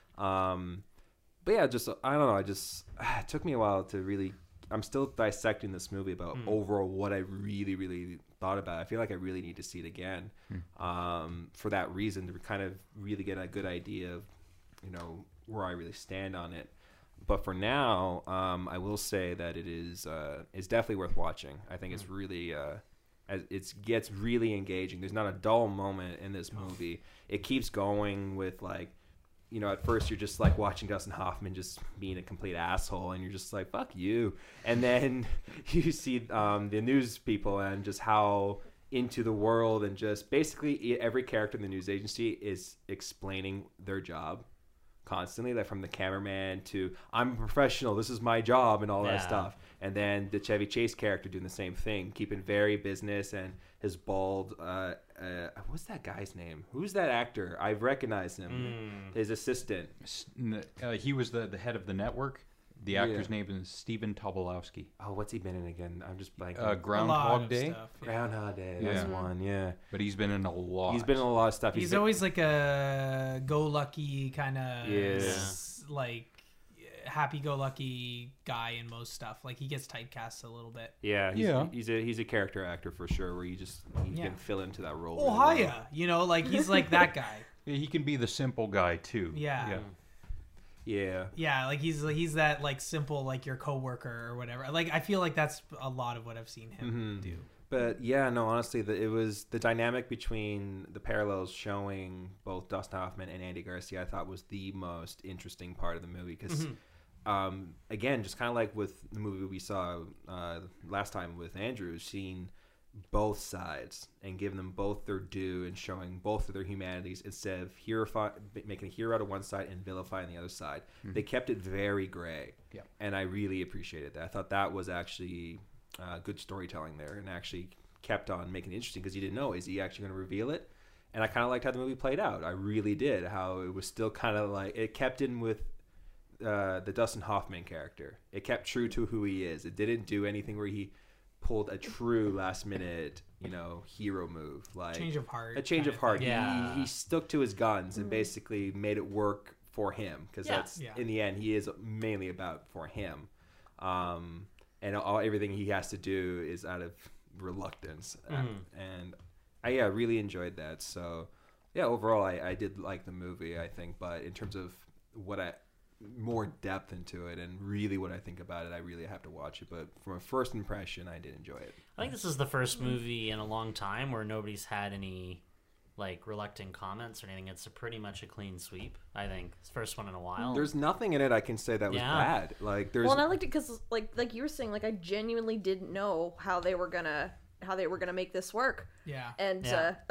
But yeah, just I don't know, it took me a while to really. I'm still dissecting this movie about overall what I really, really thought about. I feel like I really need to see it again for that reason, to kind of really get a good idea of, where I really stand on it. But for now, I will say that it's definitely worth watching. I think it's really it gets really engaging. There's not a dull moment in this movie. It keeps going with like. At first you're just like watching Dustin Hoffman just being a complete asshole, and you're just like, fuck you. And then you see the news people and just how into the world, and just basically every character in the news agency is explaining their job constantly, like from the cameraman to I'm a professional, this is my job, and all that stuff. And then the Chevy Chase character doing the same thing, keeping very business, and his bald what's that guy's name? Who's that actor? I've recognized him. His assistant. He was the head of the network. The actor's name is Stephen Tobolowsky. Oh, what's he been in again? I'm just blanking. Groundhog Day. Stuff, yeah. Groundhog Day. That's one. Yeah. But he's been in a lot. He's been in a lot of stuff. He's always like a go-lucky kind of like happy-go-lucky guy in most stuff. Like he gets typecast a little bit. Yeah. He's a character actor for sure, where he can fill into that role. Oh, really hiya! well. Like he's like that guy. Yeah, he can be the simple guy too. Yeah. Like he's that like simple, like your coworker or whatever. Like I feel like that's a lot of what I've seen him do. But yeah, no, honestly, it was the dynamic between the parallels showing both Dustin Hoffman and Andy Garcia. I thought was the most interesting part of the movie because, again, just kind of like with the movie we saw last time with Andrew, seeing both sides and giving them both their due and showing both of their humanities instead of making a hero out of one side and vilifying the other side. They kept it very gray, and I really appreciated that. I thought that was actually good storytelling there, and actually kept on making it interesting because you didn't know, is he actually going to reveal it? And I kind of liked how the movie played out. I really did. How it was still kind of like it kept in with the Dustin Hoffman character. It kept true to who he is. It didn't do anything where he pulled a true last minute, hero move, like Change of heart. a change of heart. Yeah. He stuck to his guns and basically made it work for him because that's in the end he is mainly about for him, and everything he has to do is out of reluctance, and I really enjoyed that. So overall I did like the movie, I think, but in terms of more depth into it and really what I think about it, I really have to watch it. But from a first impression, I did enjoy it. I think this is the first movie in a long time where nobody's had any like reluctant comments or anything. It's pretty much a clean sweep. I think it's the first one in a while. There's nothing in it I can say that was bad. Like there's and I liked it because like you were saying, like I genuinely didn't know how they were gonna make this work. And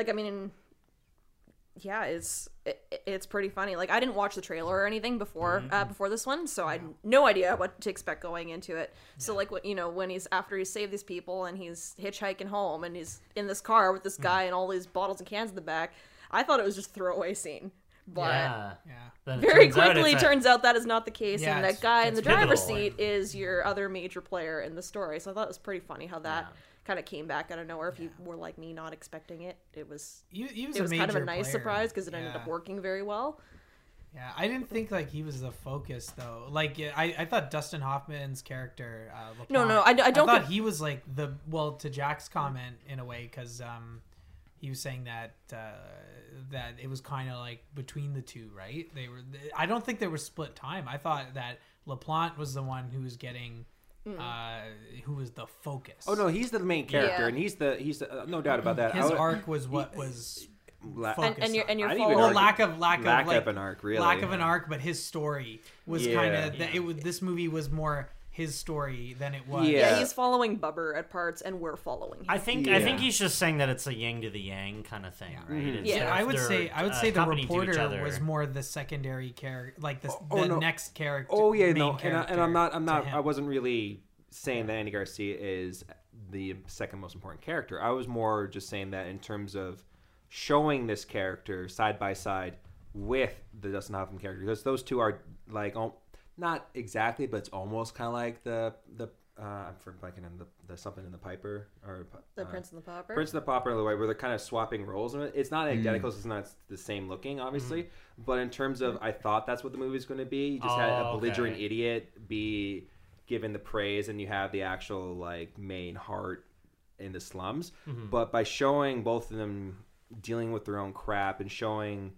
it's pretty funny. Like I didn't watch the trailer or anything before this one, so I had no idea what to expect going into it. So like when he's after he's saved these people and he's hitchhiking home and he's in this car with this guy and all these bottles and cans in the back, I thought it was just a throwaway scene. But very quickly turns out that is not the case, and that guy in the driver's seat is your other major player in the story. So I thought it was pretty funny how that kind of came back out of nowhere. If you were like me, not expecting it, it was kind of a nice surprise because it ended up working very well. Yeah, I didn't think like he was the focus though. Like I thought Dustin Hoffman's character. No, I don't thought think- he was like to Jack's comment in a way because he was saying that that it was kind of like between the two, right? I don't think they were split time. I thought that LaPlante was the one who was getting. Who was the focus? Oh no, he's the main character, Yeah. and he's the no doubt about that. His arc was what was focused and you're I didn't following. even well, argue- lack lack of like, of an arc, really. lack of an arc, but his story was Yeah. kind of that. It was this movie was more his story than it was. Yeah, Yeah. he's following Bubber at parts, and we're following him. I think Yeah. he's just saying that it's a yin to the yang kind of thing, right? Mhm. It's Yeah. they're- I would they're, say the accompanying to each reporter other. was more the secondary character, like the no. next character. Oh yeah, main no, and I'm not, character to him. I wasn't really saying that Andy Garcia is the second most important character. I was more just saying that in terms of showing this character side by side with the Dustin Hoffman character, because those two are like not exactly, but it's almost kind of like the I'm blanking on the something in the Piper or the Prince and the Pauper. Prince and the Pauper in the way where they're kind of swapping roles. It's not identical, so it's not the same looking, obviously. But in terms of, I thought that's what the movie's going to be. You just had a belligerent okay. idiot be given the praise, and you have the actual like main heart in the slums. But by showing both of them dealing with their own crap and showing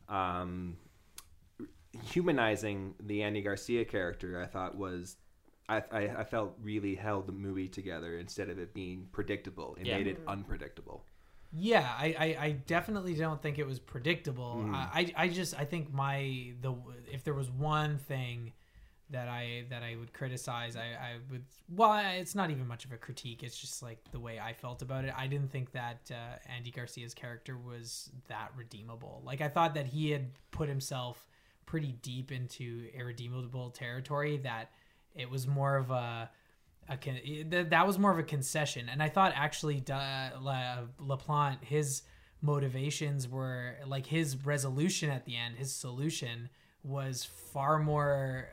humanizing the Andy Garcia character, I thought was I felt really held the movie together instead of it being predictable. It Yeah. made it unpredictable. Yeah, I definitely don't think it was predictable. I think if there was one thing that I would criticize, I would. Well, it's not even much of a critique. It's just like the way I felt about it. I didn't think that Andy Garcia's character was that redeemable. Like I thought that he had put himself pretty deep into irredeemable territory. That it was more of that was more of a concession. And I thought actually LaPlante, his motivations were like his resolution at the end, his solution was far more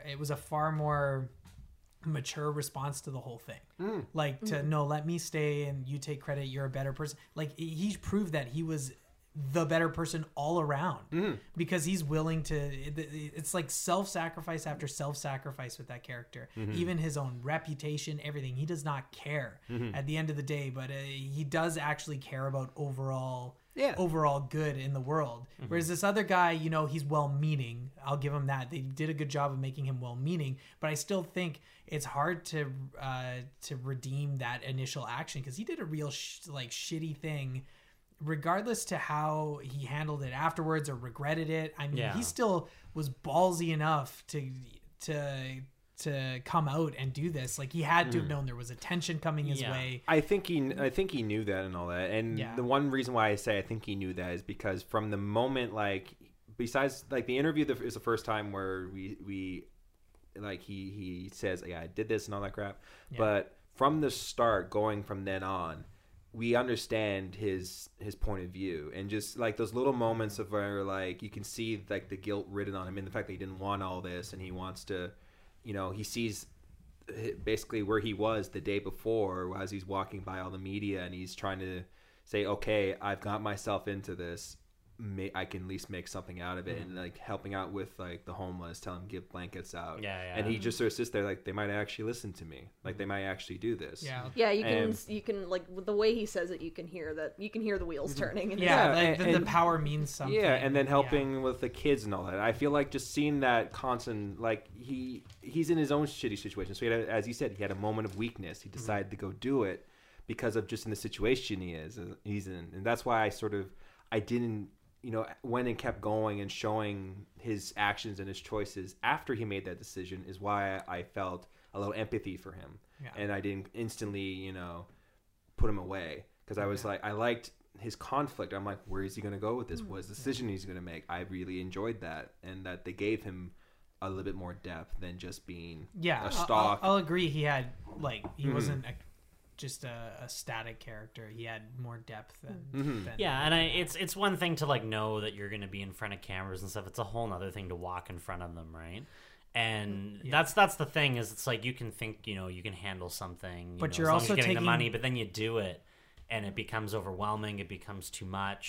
mature response to the whole thing. Like to no, let me stay and you take credit, you're a better person. Like he proved that he was the better person all around because he's willing to. It's like self-sacrifice after self-sacrifice with that character. Even his own reputation, everything. He does not care at the end of the day, but he does actually care about overall good in the world. Whereas this other guy, he's well-meaning. I'll give him that. They did a good job of making him well-meaning, but I still think it's hard to redeem that initial action because he did a real shitty thing. Regardless to how he handled it afterwards or regretted it, I mean, he still was ballsy enough to come out and do this. Like he had to have known there was attention coming his way. I think he knew that and all that. And the one reason why I say I think he knew that is because from the moment, like, besides like the interview is the first time where we like he says, yeah, I did this and all that crap. Yeah. But from the start, going from then on, we understand his point of view, and just like those little moments of where like you can see like the guilt written on him, and the fact that he didn't want all this, and he wants to, he sees basically where he was the day before as he's walking by all the media, and he's trying to say, okay, I've got myself into this. I can at least make something out of it, and like helping out with like the homeless, tell him give blankets out, and he just sort of sits there like they might actually listen to me, like they might actually do this. You can like the way he says it, you can hear the wheels turning. The power means something. Yeah, and then helping with the kids and all that. I feel like just seeing that constant, like he's in his own shitty situation. So as you said, he had a moment of weakness. He decided to go do it because of just in the situation he's in, and that's why I didn't. Went and kept going and showing his actions and his choices after he made that decision is why I felt a little empathy for him. Yeah. And I didn't instantly, put him away because I was like, I liked his conflict. I'm like, where is he going to go with this? What is the decision he's going to make? I really enjoyed that, and that they gave him a little bit more depth than just being a stock. I'll agree. He had he wasn't just a static character. He had more depth than and it's one thing to like know that you're going to be in front of cameras and stuff. It's a whole other thing to walk in front of them, right? And that's the thing is it's like you can think you can handle something, but you're as long also as you're getting taking the money, but then you do it and it becomes overwhelming. It becomes too much.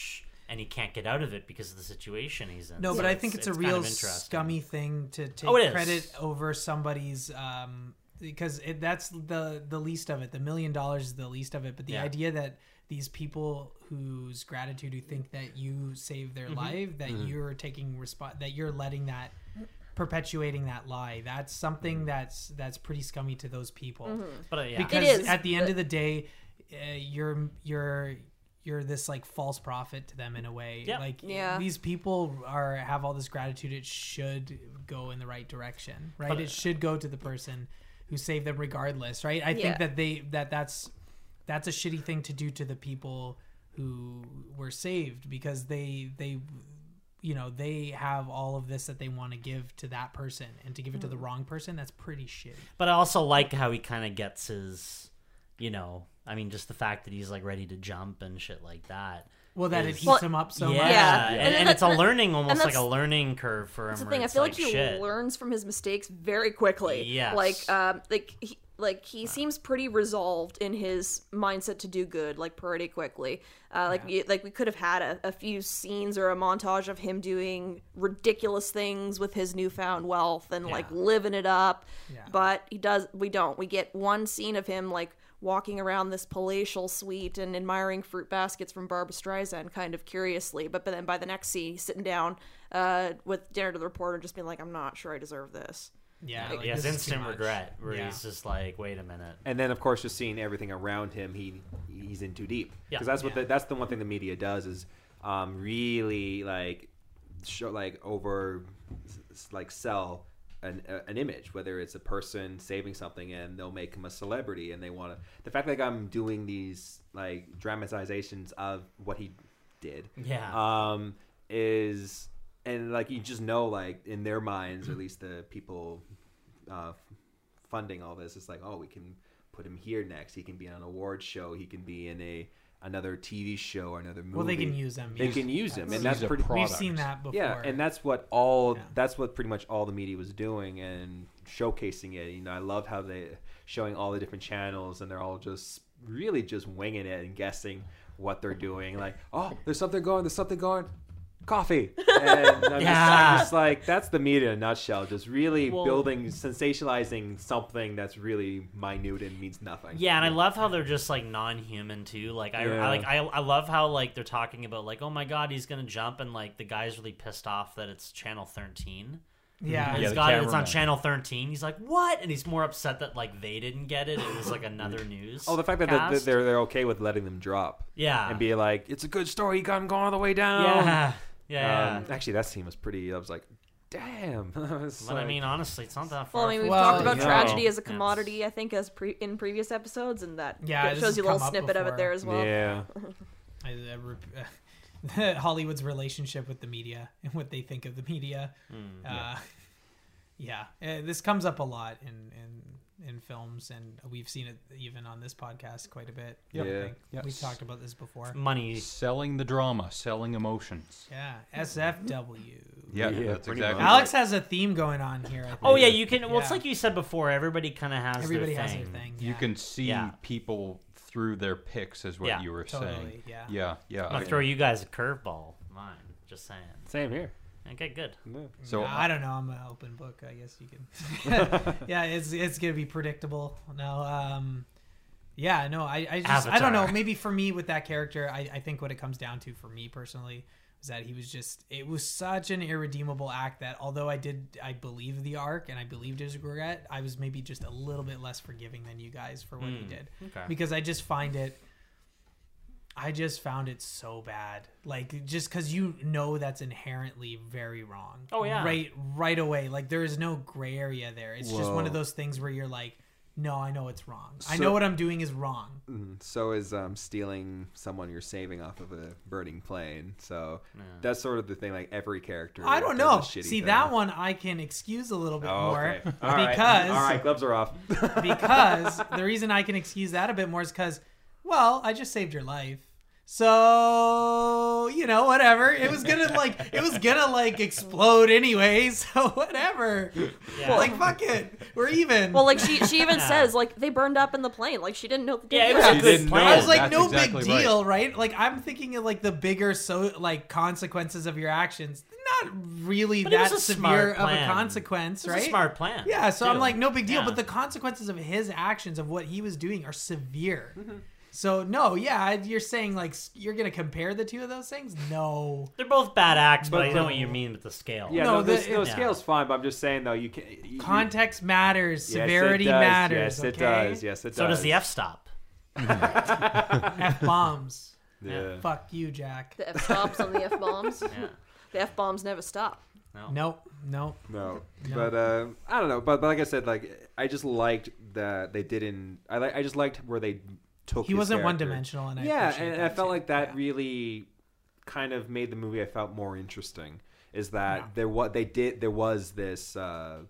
and he can't get out of it because of the situation he's in. No, So but I think it's a kind real of interesting. scummy thing to take Oh, it is. credit over somebody's because that's the least of it. The $1 million is the least of it. But the Yeah. idea that these people whose gratitude, who think that you saved their life, that you're taking that you're letting that perpetuating that lie, that's something that's pretty scummy to those people. But yeah, Because It is, at the end but- of the day, you're this like false prophet to them in a way. Yep. Like Yeah. these people have all this gratitude. It should go in the right direction, right? But- It should go to the person who saved them regardless, right? I Yeah. think that that's a shitty thing to do to the people who were saved, because they they have all of this that they want to give to that person, and to give it to the wrong person, that's pretty shitty. But I also like how he kind of gets his, I mean, just the fact that he's like ready to jump and shit like that. Well, that it is- heats Well, him up so yeah, much. Yeah. And, And it's a that- learning, almost like a that's- learning curve for him. That's the where thing. I it's feel like he shit. learns from his mistakes very quickly. Yes. He seems pretty resolved in his mindset to do good, like pretty quickly. We could have had a few scenes or a montage of him doing ridiculous things with his newfound wealth and like living it up. Yeah. But we don't. We get one scene of him like walking around this palatial suite and admiring fruit baskets from Barbra Streisand kind of curiously. But then by the next scene, he's sitting down with dinner to the reporter, just being like, I'm not sure I deserve this. Yeah, He has this is too instant much. regret where Yeah. he's just like, wait a minute. And then, of course, just seeing everything around him, he's in too deep. Yeah. Because that's what Yeah. that's the one thing the media does is really like show sell an image, whether it's a person saving something and they'll make him a celebrity, and they want to. The fact that I'm doing these like dramatizations of what he did, Yeah. is, and like you just know, like in their minds, or at least the people funding all this, it's like, oh, we can put him here next. He can be on an award show. He can be in another TV show or another movie. Well, they can use them. They yeah. can use him, and He's that's a pretty. product. We've seen that before. Yeah, and that's what pretty much all the media was doing and showcasing it. I love how they showing all the different channels, and they're all just really just winging it and guessing what they're doing. Like, oh, there's something going. Coffee. And I'm just like, that's the media in a nutshell. Just really building, sensationalizing something that's really minute and means nothing. Yeah, and I love how they're just like non-human too. Like I love how like they're talking about like, oh my god, he's gonna jump, and like the guy's really pissed off that it's channel 13. Yeah. And Yeah, it's the it's on cameraman. channel 13. He's like, what? And he's more upset that like they didn't get it. It was like another news. Oh, the fact that cast. they're okay with letting them drop. Yeah. And be like, it's a good story. You got him going all the way down. Yeah. Actually, that scene was pretty. I was like, damn. But I mean, honestly, it's not that far. Well, I mean, we've Well, talked about no. tragedy as a It's- commodity, I think, in previous episodes, and that Yeah, it this shows has you a little come up snippet of it before. there as well. yeah. Hollywood's relationship with the media and what they think of the media. This comes up a lot in films, and we've seen it even on this podcast quite a bit. Yep. I Yeah. think. Yes. We've talked about this before. Money. Selling the drama, selling emotions. Yeah, SFW. Yeah, Yeah, that's pretty exactly. much. Alex has a theme going on here. I think. Oh yeah, you can. Well, it's Yeah. like you said before. Everybody kind of has. Everybody their has thing. their thing. You yeah. can see Yeah. people through their picks, is what Yeah, you were totally. saying. Yeah. Yeah. I'm gonna throw you guys a curveball. Mine. Just saying. Same here. Okay, good. So I don't know. I'm an open book. I guess you can. Yeah, it's gonna be predictable. No, yeah, no. I just I don't know. Avatar. Maybe for me with that character, I think what it comes down to for me personally was that it was such an irredeemable act that although I believed the arc and I believed his regret, I was maybe just a little bit less forgiving than you guys for what he did. Okay. Because I just found it so bad. Like, just because that's inherently very wrong. Oh, yeah. Right away. Like, there is no gray area there. It's just one of Whoa. those things where you're like, no, I know it's wrong. I So- know what I'm doing is wrong. So is stealing someone you're saving off of a burning plane. So that's sort of the thing. Like every character. I don't does a know. shitty See, thing. that one I can excuse a little bit Oh, more okay. All right. because all right, gloves are off. because the reason I can excuse that a bit more is because, well, I just saved your life. So, whatever. It was gonna explode anyway, so whatever. Yeah. Like, fuck it. We're even. Well, like she even says like they burned up in the plane. Like she didn't know. Yeah, it was a She good didn't plan. know. I was like, That's no exactly big deal, right? Like, I'm thinking of like the bigger consequences of your actions. Not really But it was that a severe smart of a plan. consequence, It's right? a smart plan. Yeah, so I'm too. like, no big deal. Yeah. But the consequences of his actions, of what he was doing, are severe. Mm-hmm. So, no, yeah, you're saying, like, you're going to compare the two of those things? No. They're both bad acts, but I know But- what you mean with the scale. Yeah, No, no, the yeah. scale's fine, but I'm just saying though, you can Context matters. Yes, it Severity does. matters. Yes, it okay? does. Yes, it So does. does the F-stop. F-bombs. Yeah. Fuck you, Jack. The F stops on the F bombs. Yeah. The F bombs never stop. Nope. No, No. but I don't know. But like I said, like I just liked that they didn't. I just liked where they took. He his wasn't character. one-dimensional, and I Yeah, appreciate and I that felt too. like that Yeah. really kind of made the movie I felt more interesting. Is that Yeah. there was this inner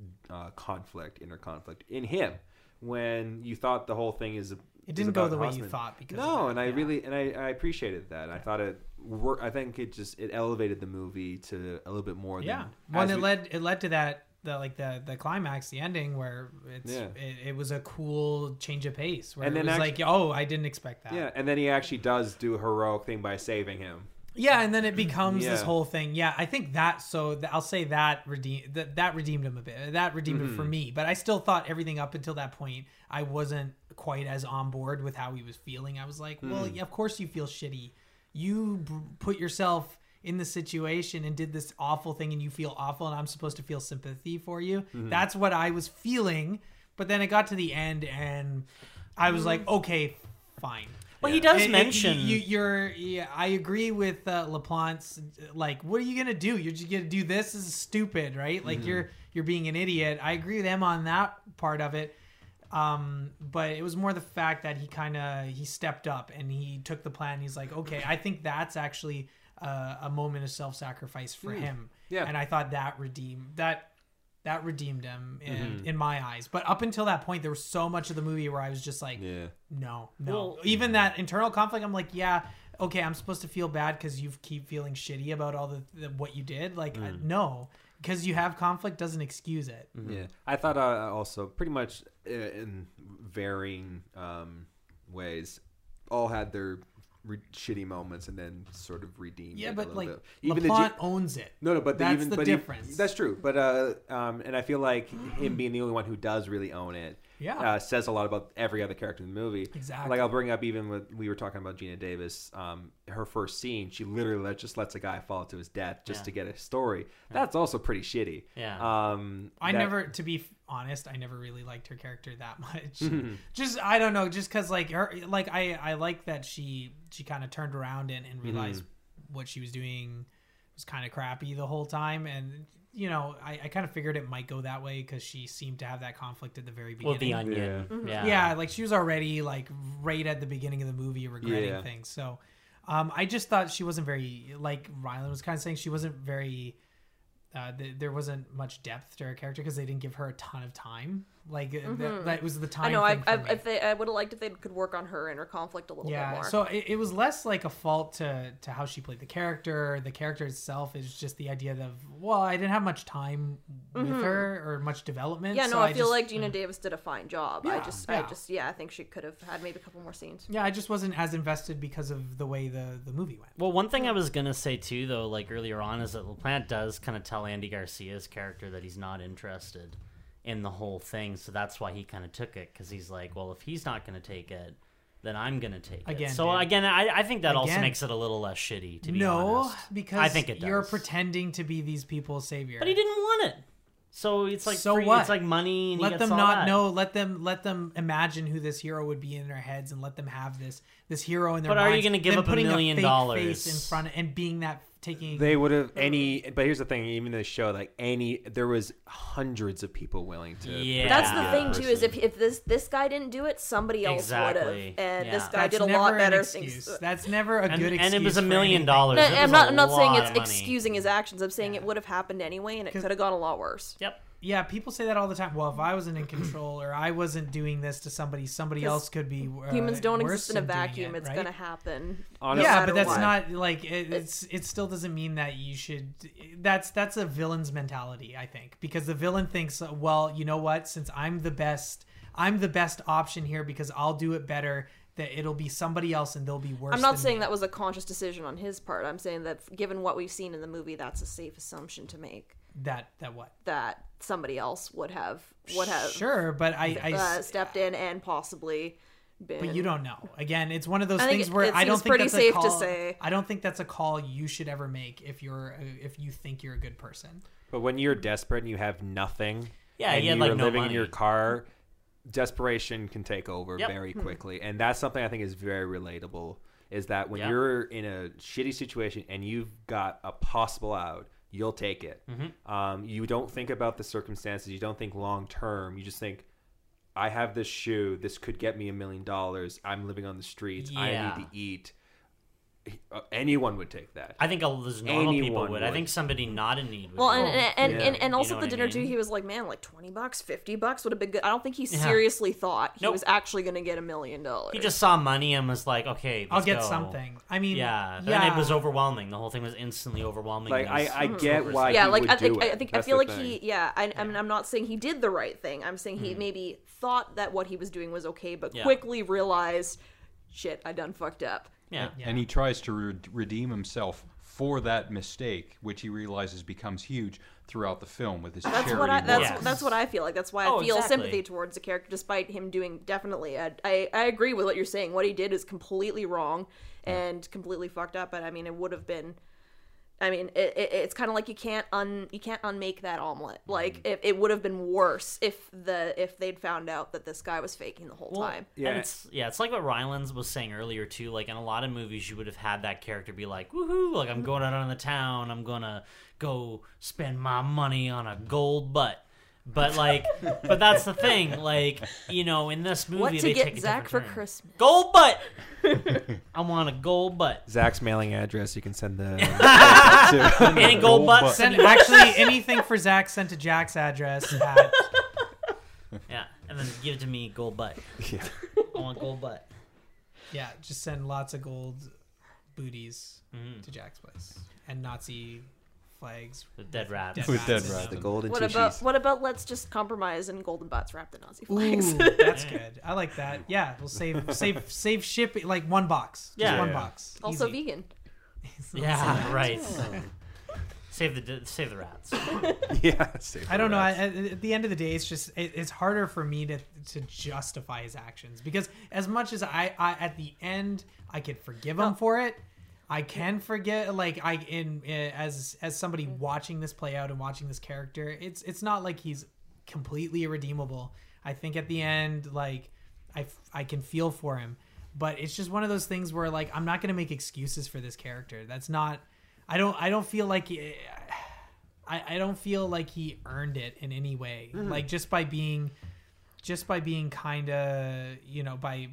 conflict in him when you thought the whole thing is. It didn't go the way you thought because No, of and that, I yeah. really I appreciated that. I thought it worked. I think it elevated the movie to a little bit more. Yeah. Than, Well, it led to that the climax, the ending, where Yeah. it was a cool change of pace. Where And it then was act- like, oh, I didn't expect that. Yeah, and then he actually does do a heroic thing by saving him. Yeah, and then it becomes this Yeah. whole thing. Yeah, I think that. So I'll say that redeemed him a bit. That redeemed it for me. But I still thought everything up until that point, I wasn't quite as on board with how he was feeling. I was like, well, yeah, of course you feel shitty. You put yourself in the situation and did this awful thing, and you feel awful, and I'm supposed to feel sympathy for you. That's what I was feeling. But then it got to the end, and I was like, okay, fine. Well, he does It- mention. I agree with LaPlante. Like, what are you gonna do? You're just gonna do this? This is stupid, right? Like, you're being an idiot. I agree with him on that part of it. But it was more the fact that he stepped up and he took the plan. He's like, okay, I think that's actually a moment of self-sacrifice for him. Yeah. And I thought that redeemed him in my eyes. But up until that point, there was so much of the movie where I was just like, no. Well- Even that internal conflict, I'm like, yeah, okay, I'm supposed to feel bad because you keep feeling shitty about all the what you did. Like, no, because you have conflict doesn't excuse it. Yeah, I thought also pretty much in varying ways, all had their shitty moments and then sort of redeemed. Yeah, it a but little like bit. Even LaPlante owns it. No, but That's the difference. That's true, but and I feel like him being the only one who does really own it, Yeah. says a lot about every other character in the movie. Exactly. Like I'll bring up even with we were talking about Gina Davis, her first scene, she literally just lets a guy fall to his death just Yeah. to get a story. That's also pretty shitty. Yeah. To be honest, I never really liked her character that much. Just I don't know, just because like her, like I like that she kind of turned around and realized what she was doing was kind of crappy the whole time, and I kind of figured it might go that way because she seemed to have that conflict at the very beginning. Well, the onion. Yeah, like she was already like right at the beginning of the movie regretting Yeah. things. So I just thought she wasn't very, like Rylan was kind of saying, she wasn't very there wasn't much depth to her character because they didn't give her a ton of time. Like that was the time. I know. thing for me. I would have liked if they could work on her inner conflict a little bit more. So it was less like a fault to how she played the character. The character itself is just the idea of, well, I didn't have much time with her or much development. yeah, no, so I feel just- like Gina Davis did a fine job. Yeah, I think she could have had maybe a couple more scenes. Yeah, I just wasn't as invested because of the way the movie went. Well, one thing I was gonna say too, though, like earlier on, is that LaPlante does kind of tell Andy Garcia's character that he's not interested in the whole thing, so that's why he kind of took it, because he's like, well, if he's not gonna take it, then I'm gonna take Again, it. So dude. again, I think that also Again. makes it a little less shitty. To be No, honest, because I think it does. you're pretending to be these people's savior. but he didn't want it. So it's like So free, what? It's like money. And he Let gets them all not that. know. Let them imagine who this hero would be in their heads, and let them have this hero in their But are you minds. gonna give them up $1 putting million a fake face in front and being that taking. They would have but here's the thing, even the show, like there was hundreds of people willing to. Yeah. That's the Yeah. thing too. Is if this guy didn't do it, somebody else would Exactly. have, and Yeah. this guy That's did a never lot an better excuse. things. That's never a good excuse. And it was $1 for million. anything. No, It was I'm not a saying lot it's of money. excusing his actions. I'm saying it would have happened anyway, and it could have gone a lot worse. Yep. Yeah, people say that all the time. Well, if I wasn't in control or I wasn't doing this to somebody else could be. Humans don't worse exist in a than doing vacuum. it, It's right? gonna happen. Honestly, Yeah, matter but that's what. not like it still doesn't mean that you should. That's a villain's mentality, I think, because the villain thinks, well, you know what? Since I'm the best option here because I'll do it better. That it'll be somebody else and they'll be worse. I'm not than saying me. that was a conscious decision on his part. I'm saying that given what we've seen in the movie, that's a safe assumption to make. that what. That somebody else would have Sure, but I stepped in and possibly been. but you don't know. Again, it's one of those I think things where it I don't seems think pretty that's safe a to call. say. I don't think that's a call you should ever make if you think you're a good person. But when you're desperate and you have nothing, Yeah, and he had, you're like, no living in money. your car, desperation can take over Yep. very quickly, and that's something I think is very relatable. Is that when Yeah. you're in a shitty situation and you've got a possible out, you'll take it. You don't think about the circumstances. You don't think long term. You just think, I have this shoe. This could get me $1 million. I'm living on the streets. I Yeah. need to eat. Anyone would take that. I think there's normal people Anyone would. I would. think somebody not in need would. Well, go, and Yeah. and also You know the what I dinner too. mean? He was like, man, like $20, $50 would have been good. I don't think he Yeah. seriously thought he Nope. was actually going to get $1 million. he just saw money and was like, okay, I'll let's get go. something. I mean, Yeah, yeah. then it was overwhelming. The whole thing was instantly overwhelming. Like, It was I get why yeah, he like would I think do it. I think That's I feel the like thing. I'm not saying he did the right thing. I'm saying Hmm. he maybe thought that what he was doing was okay, but Yeah. quickly realized, shit, I done fucked up. Yeah. And he tries to redeem himself for that mistake, which he realizes becomes huge throughout the film with his That's charity what I work. Yes. that's what I feel like. That's why I Oh, feel exactly. sympathy towards the character, despite him doing definitely. I agree with what you're saying. What he did is completely wrong and completely fucked up. But I mean, it would have been. I mean, it's kind of like you can't unmake that omelet. Like it would have been worse if they'd found out that this guy was faking the whole time. Yeah. And it's like what Rylands was saying earlier too. Like in a lot of movies, you would have had that character be like, "Woohoo! Like I'm going out on the town. I'm gonna go spend my money on a gold butt." But like, but that's the thing. Like, you know, in this movie, What to they get take a Zach for different turn. Christmas? Gold butt. I want a gold butt. Zach's mailing address. You can send the. Any gold butts? Send actually anything for Zach sent to Jack's address at Yeah, and then give it to me, gold butt. Yeah. I want gold butt. yeah, just send lots of gold booties Mm-hmm. to Jack's place and Nazi flags. The dead rats. Dead With rats dead in rats. The them. golden What tushies. about let's just compromise and golden butts wrap the Nazi flags? Ooh, that's good. I like that. Yeah, we'll save shipping like one box. Just Yeah. one Yeah. box. Also Easy. vegan. Yeah, right. Save the rats. Yeah. save I don't the know. rats. At the end of the day, it's just it's harder for me to justify his actions because as much as I at the end I could forgive him for it, I can forget like as somebody watching this play out and watching this character, it's not like he's completely irredeemable. I think at the end, like I can feel for him, but it's just one of those things where like I'm not gonna make excuses for this character. That's not. I don't feel like. I don't feel like he earned it in any way. Like just by being kind of, you know, by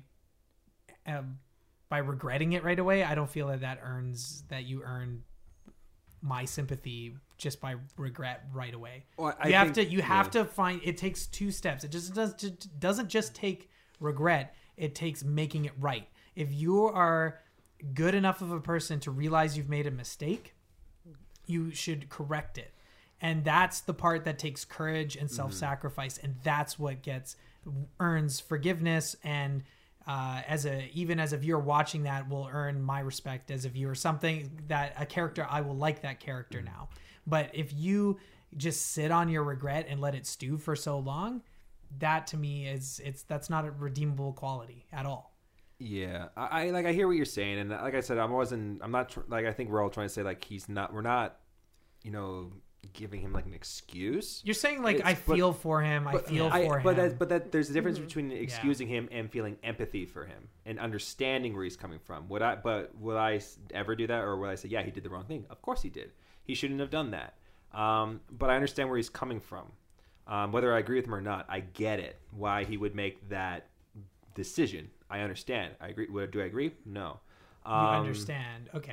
regretting it right away, I don't feel that you earn my sympathy just by regret right away. Well, You have to find. It takes two steps. It just doesn't just take regret. It takes making it right. If you are good enough of a person to realize you've made a mistake, you should correct it. And that's the part that takes courage and self-sacrifice, and that's what earns forgiveness. And even as a viewer watching that, will earn my respect as a viewer. Something that a character I will like that character now. But if you just sit on your regret and let it stew for so long, that to me that's not a redeemable quality at all. Yeah, I hear what you're saying, and like I said, I'm not like I think we're all trying to say like we're not, you know, giving him like an excuse. You're saying like It's- I feel for him. I feel for him. But there's a difference between excusing him and feeling empathy for him and understanding where he's coming from. Would I ever do that, or would I say, yeah, he did the wrong thing? Of course he did. He shouldn't have done that. But I understand where he's coming from. Whether I agree with him or not, I get it. Why he would make that decision. I understand. I agree. Do I agree? No. You understand? Okay.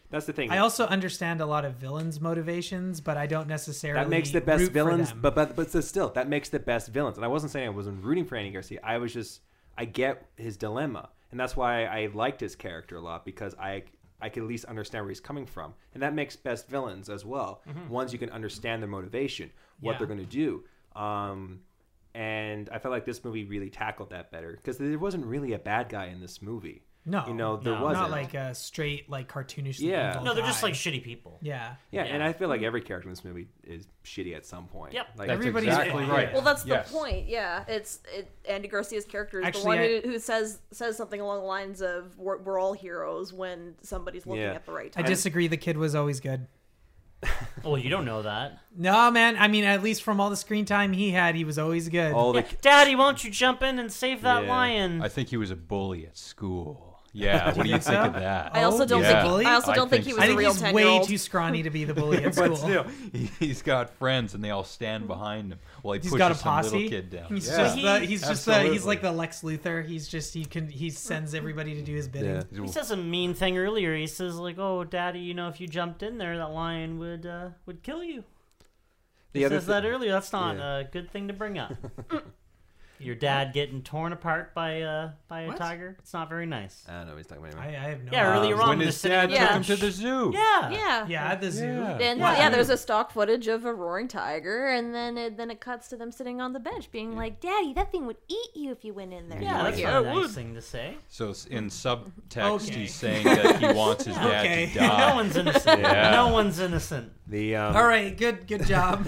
That's the thing. I also understand a lot of villains' motivations, but I don't necessarily. That makes the best root for villains, them. but still, that makes the best villains. And I wasn't saying I wasn't rooting for Andy Garcia. I get his dilemma, and that's why I liked his character a lot, because I can at least understand where he's coming from, and that makes best villains as well. Ones you can understand their motivation, what Yeah. they're going to do. And I felt like this movie really tackled that better, because there wasn't really a bad guy in this movie. No, There No. wasn't. not like a straight, like cartoonish. Yeah. evil No, they're just guy. like shitty people. Yeah. Yeah, and Yeah. I feel like every character in this movie is shitty at some point. Yep. Like, That's Everybody's exactly yeah. right. Well, that's Yes. the point. Yeah, Andy Garcia's character is Actually, the one who says something along the lines of "We're all heroes" when somebody's looking Yeah. at the right I time. disagree. The kid was always good. Well, you don't know that. No, man. I mean, at least from all the screen time he had, he was always good. all the Daddy, won't you jump in and save that Yeah. lion? I think he was a bully at school. Yeah, what do you think think so? of that? I also don't yeah. think. I also I don't think think he was I a think real he's 10-year-old. way too scrawny to be the bully at school. But still, he's got friends, and they all stand behind him while he He's pushes got a some posse. little kid down. He's Yeah. just the he's Absolutely. like the Lex Luthor. He sends everybody to do his bidding. Yeah. He says a mean thing earlier. He says like, "Oh, Daddy, you know, if you jumped in there, that lion would kill you." The He other says that earlier. That's not Yeah. a good thing to bring up. Your dad getting torn apart by a What? tiger. It's not very nice. I don't know what he's talking about I anymore. have no. Yeah, earlier on when they're his sitting dad on the took Yeah. him bench. to the zoo. Yeah. Yeah. Yeah, at the zoo. Yeah. And Yeah. yeah, there's a stock footage of a roaring tiger, and then it cuts to them sitting on the bench, being like, "Daddy, that thing would eat you if you went in there." Yeah, Like, that's "Yeah, not it a would." nice thing to say. So in subtext, Okay. he's saying that he wants his dad Okay. to die. No one's innocent. Yeah. No one's innocent. The All right, good job.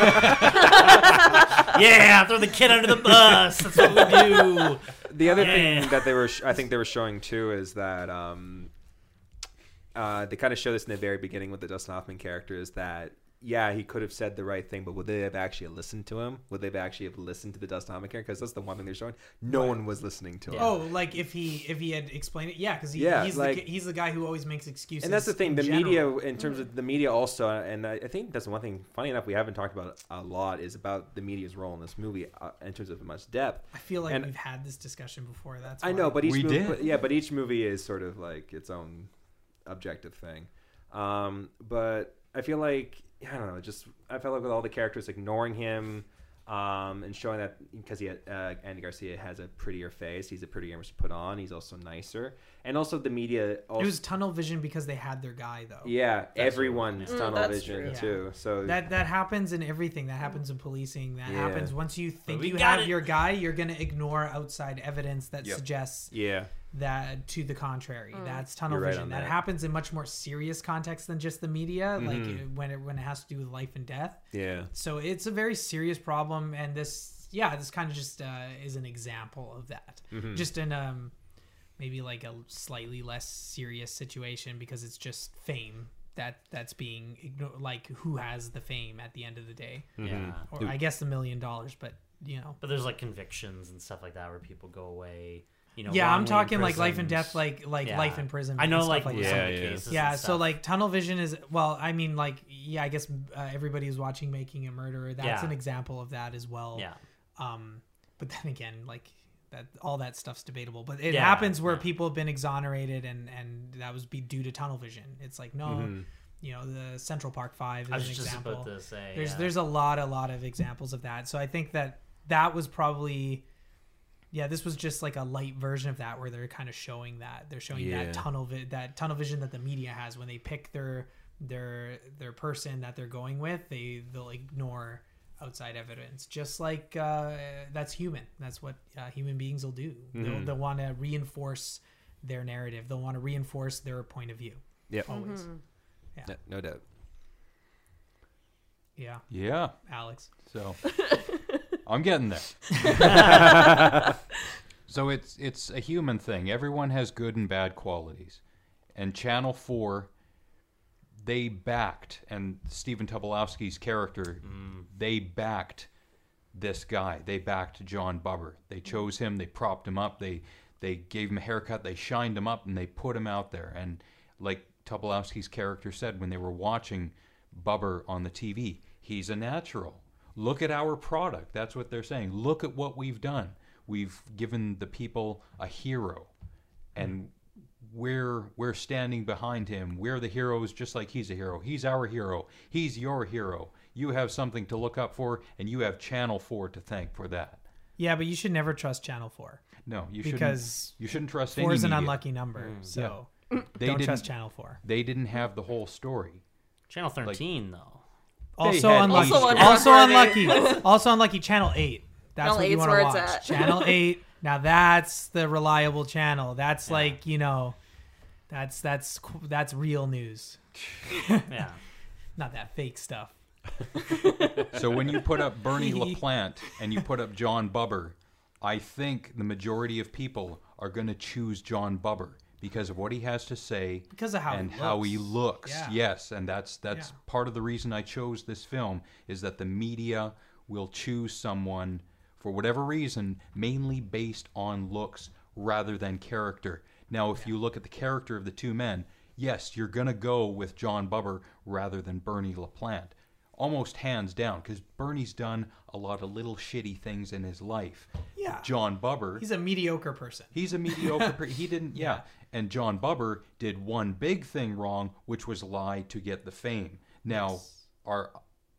Yeah, throw the kid under the bus. That's what we do. The other Yeah. thing that I think they were showing too is that they kind of show this in the very beginning with the Dustin Hoffman character, is that he could have said the right thing, but would they have actually listened to him? Would they have actually have listened to the Dustin Hoffman character? Because that's the one thing they're showing. No one was listening to him. Oh, like if he had explained it, yeah, because Yeah, he's like- he's the guy who always makes excuses. And that's the thing. in The general. media, in terms of the media, also, and I think that's one thing. Funny enough, we haven't talked about a lot, is about the media's role in this movie in terms of much depth. I feel like and- we've had this discussion before. That's I why. know, but each We movie, did. but each movie is sort of like its own objective thing. But I feel like I don't know. Just I felt like with all the characters ignoring him, and showing that because Andy Garcia has a prettier face, he's a prettier image to put on. He's also nicer, and also the media. Also, It was tunnel vision because they had their guy though. everyone's tunnel that's vision true. too. So That happens in everything. That happens in policing. That Yeah. happens once you think we you got have it. your guy. You're gonna ignore outside evidence that Yep. suggests yeah, that to the contrary. That's tunnel You're right vision. on That that. happens in much more serious context than just the media. Like Mhm. when it has to do with life and death. yeah. So it's a very serious problem, and this kind of just is an example of that. Mm-hmm. Just in maybe like a slightly less serious situation because it's just fame that's being ignored. Like who has the fame at the end of the day, Yeah. or I guess $1 million, but you know. But there's like convictions and stuff like that where people go away. You know, Yeah, I'm wrongly talking like life and imprisoned. death, like Yeah. life in prison. I know, and stuff like, like some that. of Yeah, the yeah. cases. Yeah, and so stuff. like tunnel vision is I mean like I guess everybody who's watching Making a Murderer, that's Yeah. an example of that as well. yeah, But then again, like that all that stuff's debatable. But it Yeah, happens where yeah. people have been exonerated and that was due to tunnel vision. It's like no, you know, the Central Park 5 is I was an just example. about to say. There's a lot of examples of that. So I think that was probably this was just like a light version of that where they're kind of showing that. They're showing Yeah. that tunnel vision that the media has when they pick their person that they're going with. They'll ignore outside evidence, just like that's human. That's what human beings will do. They'll want to reinforce their narrative. They'll want to reinforce their point of view. Yep. Always. No doubt. Yeah, Yeah. Alex. So I'm getting there. So it's a human thing. Everyone has good and bad qualities. And Channel 4, they backed, and Stephen Tobolowsky's character, they backed this guy. They backed John Bubber. They chose him. They propped him up. They gave him a haircut. They shined him up, and they put him out there. And like Tobolowsky's character said when they were watching Bubber on the TV, he's a natural. Look at our product. That's what they're saying. Look at what we've done. We've given the people a hero. And we're standing behind him. We're the heroes, just like he's a hero. He's our hero. He's your hero. You have something to look up for, and you have Channel 4 to thank for that. Yeah, but you should never trust Channel 4. No, you Because shouldn't trust 4 any is an media. unlucky number, so They don't didn't trust Channel 4. They didn't have the whole story. Channel 13 though. Also had unlucky. Also Also untrustworthy. unlucky. Also unlucky. Channel 8. That's Channel what you 8's want where to it's watch. at. Channel 8. Now that's the reliable channel. That's like, you know, that's real news. Yeah. Not that fake stuff. So when you put up Bernie LaPlante and you put up John Bubber, I think the majority of people are going to choose John Bubber because of what he has to say, Because of how and he how looks. he looks. Yeah. Yes, and that's Yeah. part of the reason I chose this film is that the media will choose someone for whatever reason, mainly based on looks rather than character. Now, if you look at the character of the two men, yes, you're going to go with John Bubber rather than Bernie LaPlante. Almost hands down, because Bernie's done a lot of little shitty things in his life. Yeah. John Bubber, He's a mediocre person. he's a mediocre. He didn't. Yeah. And John Bubber did one big thing wrong, which was lie to get the fame. Now, are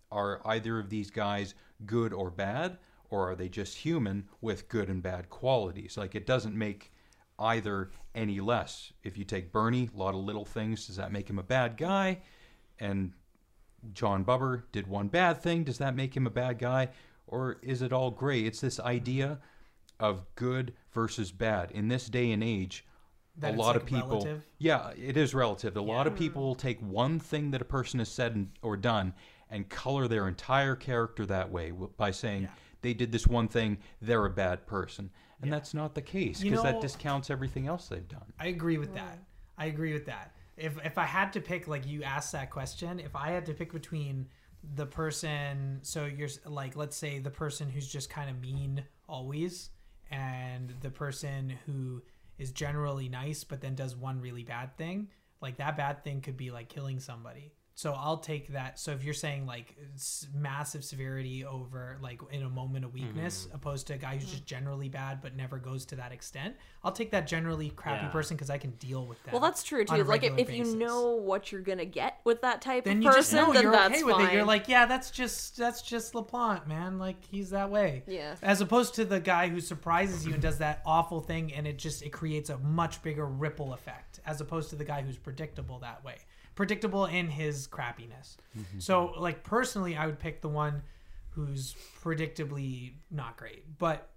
either of these guys good or bad, or are they just human with good and bad qualities? Like, it doesn't make either any less. If you take Bernie, a lot of little things, does that make him a bad guy? And John Bubber did one bad thing, does that make him a bad guy? Or is it all gray? It's this idea of good versus bad. In this day and age, That a it's, lot like, of people... relative? Yeah, it is relative. A lot of people will take one thing that a person has said or done and color their entire character that way by saying they did this one thing, they're a bad person. And that's not the case, You because know- that discounts everything else they've done. I agree with that. I agree with that. If I had to pick, like you asked that question, if I had to pick between the person, so you're like, let's say the person who's just kind of mean always, and the person who is generally nice but then does one really bad thing, like that bad thing could be like killing somebody. So I'll take that. So if you're saying like massive severity over like in a moment of weakness, opposed to a guy who's just generally bad but never goes to that extent, I'll take that generally crappy Yeah. person because I can deal with that. Well, that's true on too. a Like regular if you basis. know what you're gonna get with that type then of you just person, know then you're that's okay with fine. it. You're like, yeah, that's just LaPlante, man. Like he's that way. Yeah. As opposed to the guy who surprises you and does that awful thing, and it creates a much bigger ripple effect, as opposed to the guy who's predictable that way. Predictable in his crappiness. So, like personally, I would pick the one who's predictably not great. But,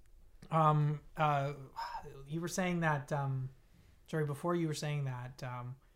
you were saying that. Sorry, before you were saying that.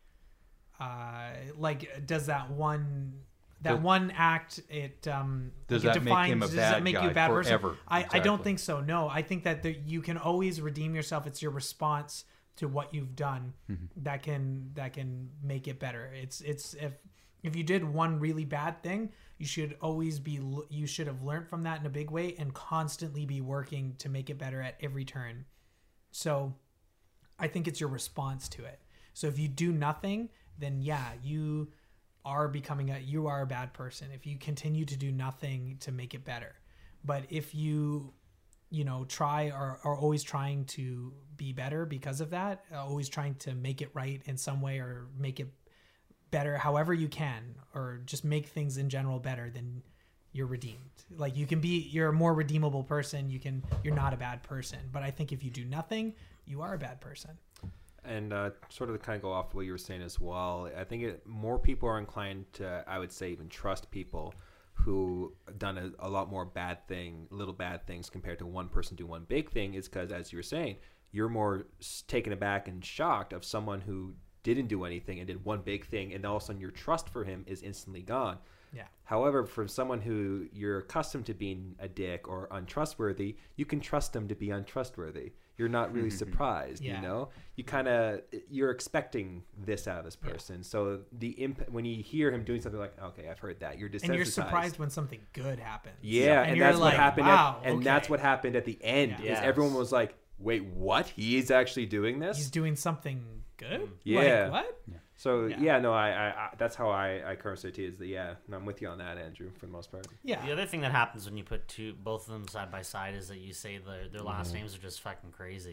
Like, does that one act it Does like, that it make him a does bad that make you guy a bad forever? person? I don't Exactly. think so. No, I think that you can always redeem yourself. It's your response to what you've done that can make it better. It's if you did one really bad thing, you should have learned from that in a big way and constantly be working to make it better at every turn. So I think it's your response to it. So if you do nothing, then yeah, you are a bad person if you continue to do nothing to make it better. But if you try or are always trying to be better because of that, always trying to make it right in some way or make it better however you can, or just make things in general better, then you're redeemed. Like you're a more redeemable person. You're not a bad person. But I think if you do nothing, you are a bad person. And sort of to kind of go off what you were saying as well, I think more people are inclined to, I would say, even trust people who done a lot more little bad things compared to one person do one big thing, is because, as you were saying, you're more taken aback and shocked of someone who didn't do anything and did one big thing, and all of a sudden your trust for him is instantly gone. Yeah. However, for someone who you're accustomed to being a dick or untrustworthy, you can trust them to be untrustworthy. You're not really surprised, Yeah. you know? You're expecting this out of this person. So when you hear him doing something like, okay, I've heard that, you're desensitized. And you're surprised when something good happens. Yeah, and you're that's what like, happened. Wow, That's okay. what happened at the end. Yeah. Is everyone was like, wait, what? He's actually doing this? He's doing something good? Yeah. Like, what? So Yeah. I that's how I currently say it is I'm with you on that, Andrew, for the most part. Yeah. The other thing that happens when you put both of them side by side is that you say their last names are just fucking crazy.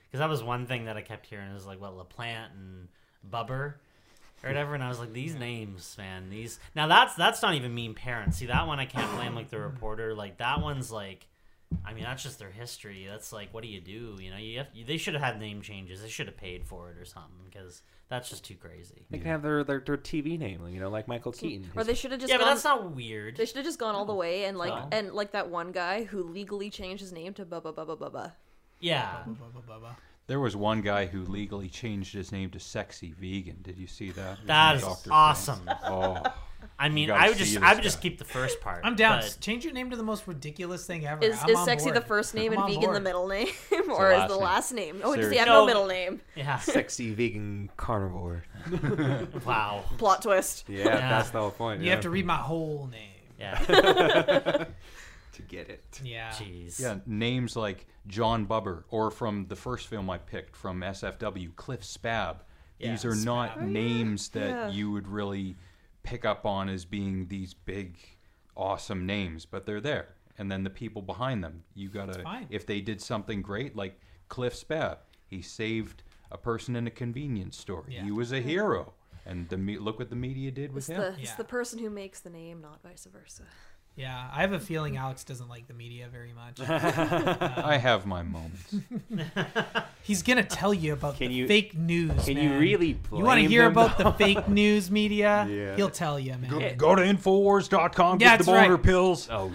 because that was one thing that I kept hearing is like what LaPlante and Bubber or whatever, and I was like, these names, man, these now that's not even mean parents. See, that one I can't blame like the reporter. Like that one's like, I mean, that's just their history. That's like, what do? You know, they should have had name changes. They should have paid for it or something because that's just too crazy. They can have their TV name, you know, like Michael Keaton. Or they should have just Yeah, but gone, that's not weird. they should have just gone all the way and like Oh. and like that one guy who legally changed his name to Bubba Bubba Bubba. Yeah. There was one guy who legally changed his name to Sexy Vegan. Did you see that? That is Dr. awesome. Oh, I mean, gotta I would see just this keep the first part. I'm down. but- Change your name to the most ridiculous thing ever. Is I'm on sexy board. the first name I'm and on vegan the board. middle name, or is last the name. last name? Oh, does he Seriously. have No. no middle name? Yeah. Sexy vegan carnivore. Wow. Plot twist. Yeah, Yeah. that's the whole point. You have to read my whole name. Yeah. to get it. Yeah. Jeez. yeah, names like John Bubber, or from the first film I picked from SFW, Cliff Spab. These Yeah, are not Spab. names that Yeah. you would really pick up on as being these big, awesome names, but they're there. And then the people behind them, you gotta. fine. If they did something great, like Cliff Spab, he saved a person in a convenience store. Yeah. He was a hero, and look what the media did with It's him. the it's Yeah. the person who makes the name, not vice versa. Yeah, I have a feeling Alex doesn't like the media very much. I have my moments. He's gonna tell you about Can the you- fake news. Can man. you really You want to blame hear him, about though? the fake news media? Yeah. He'll tell you, man. Go to Infowars.com, Yeah, get the that's boner right. pills. Oh,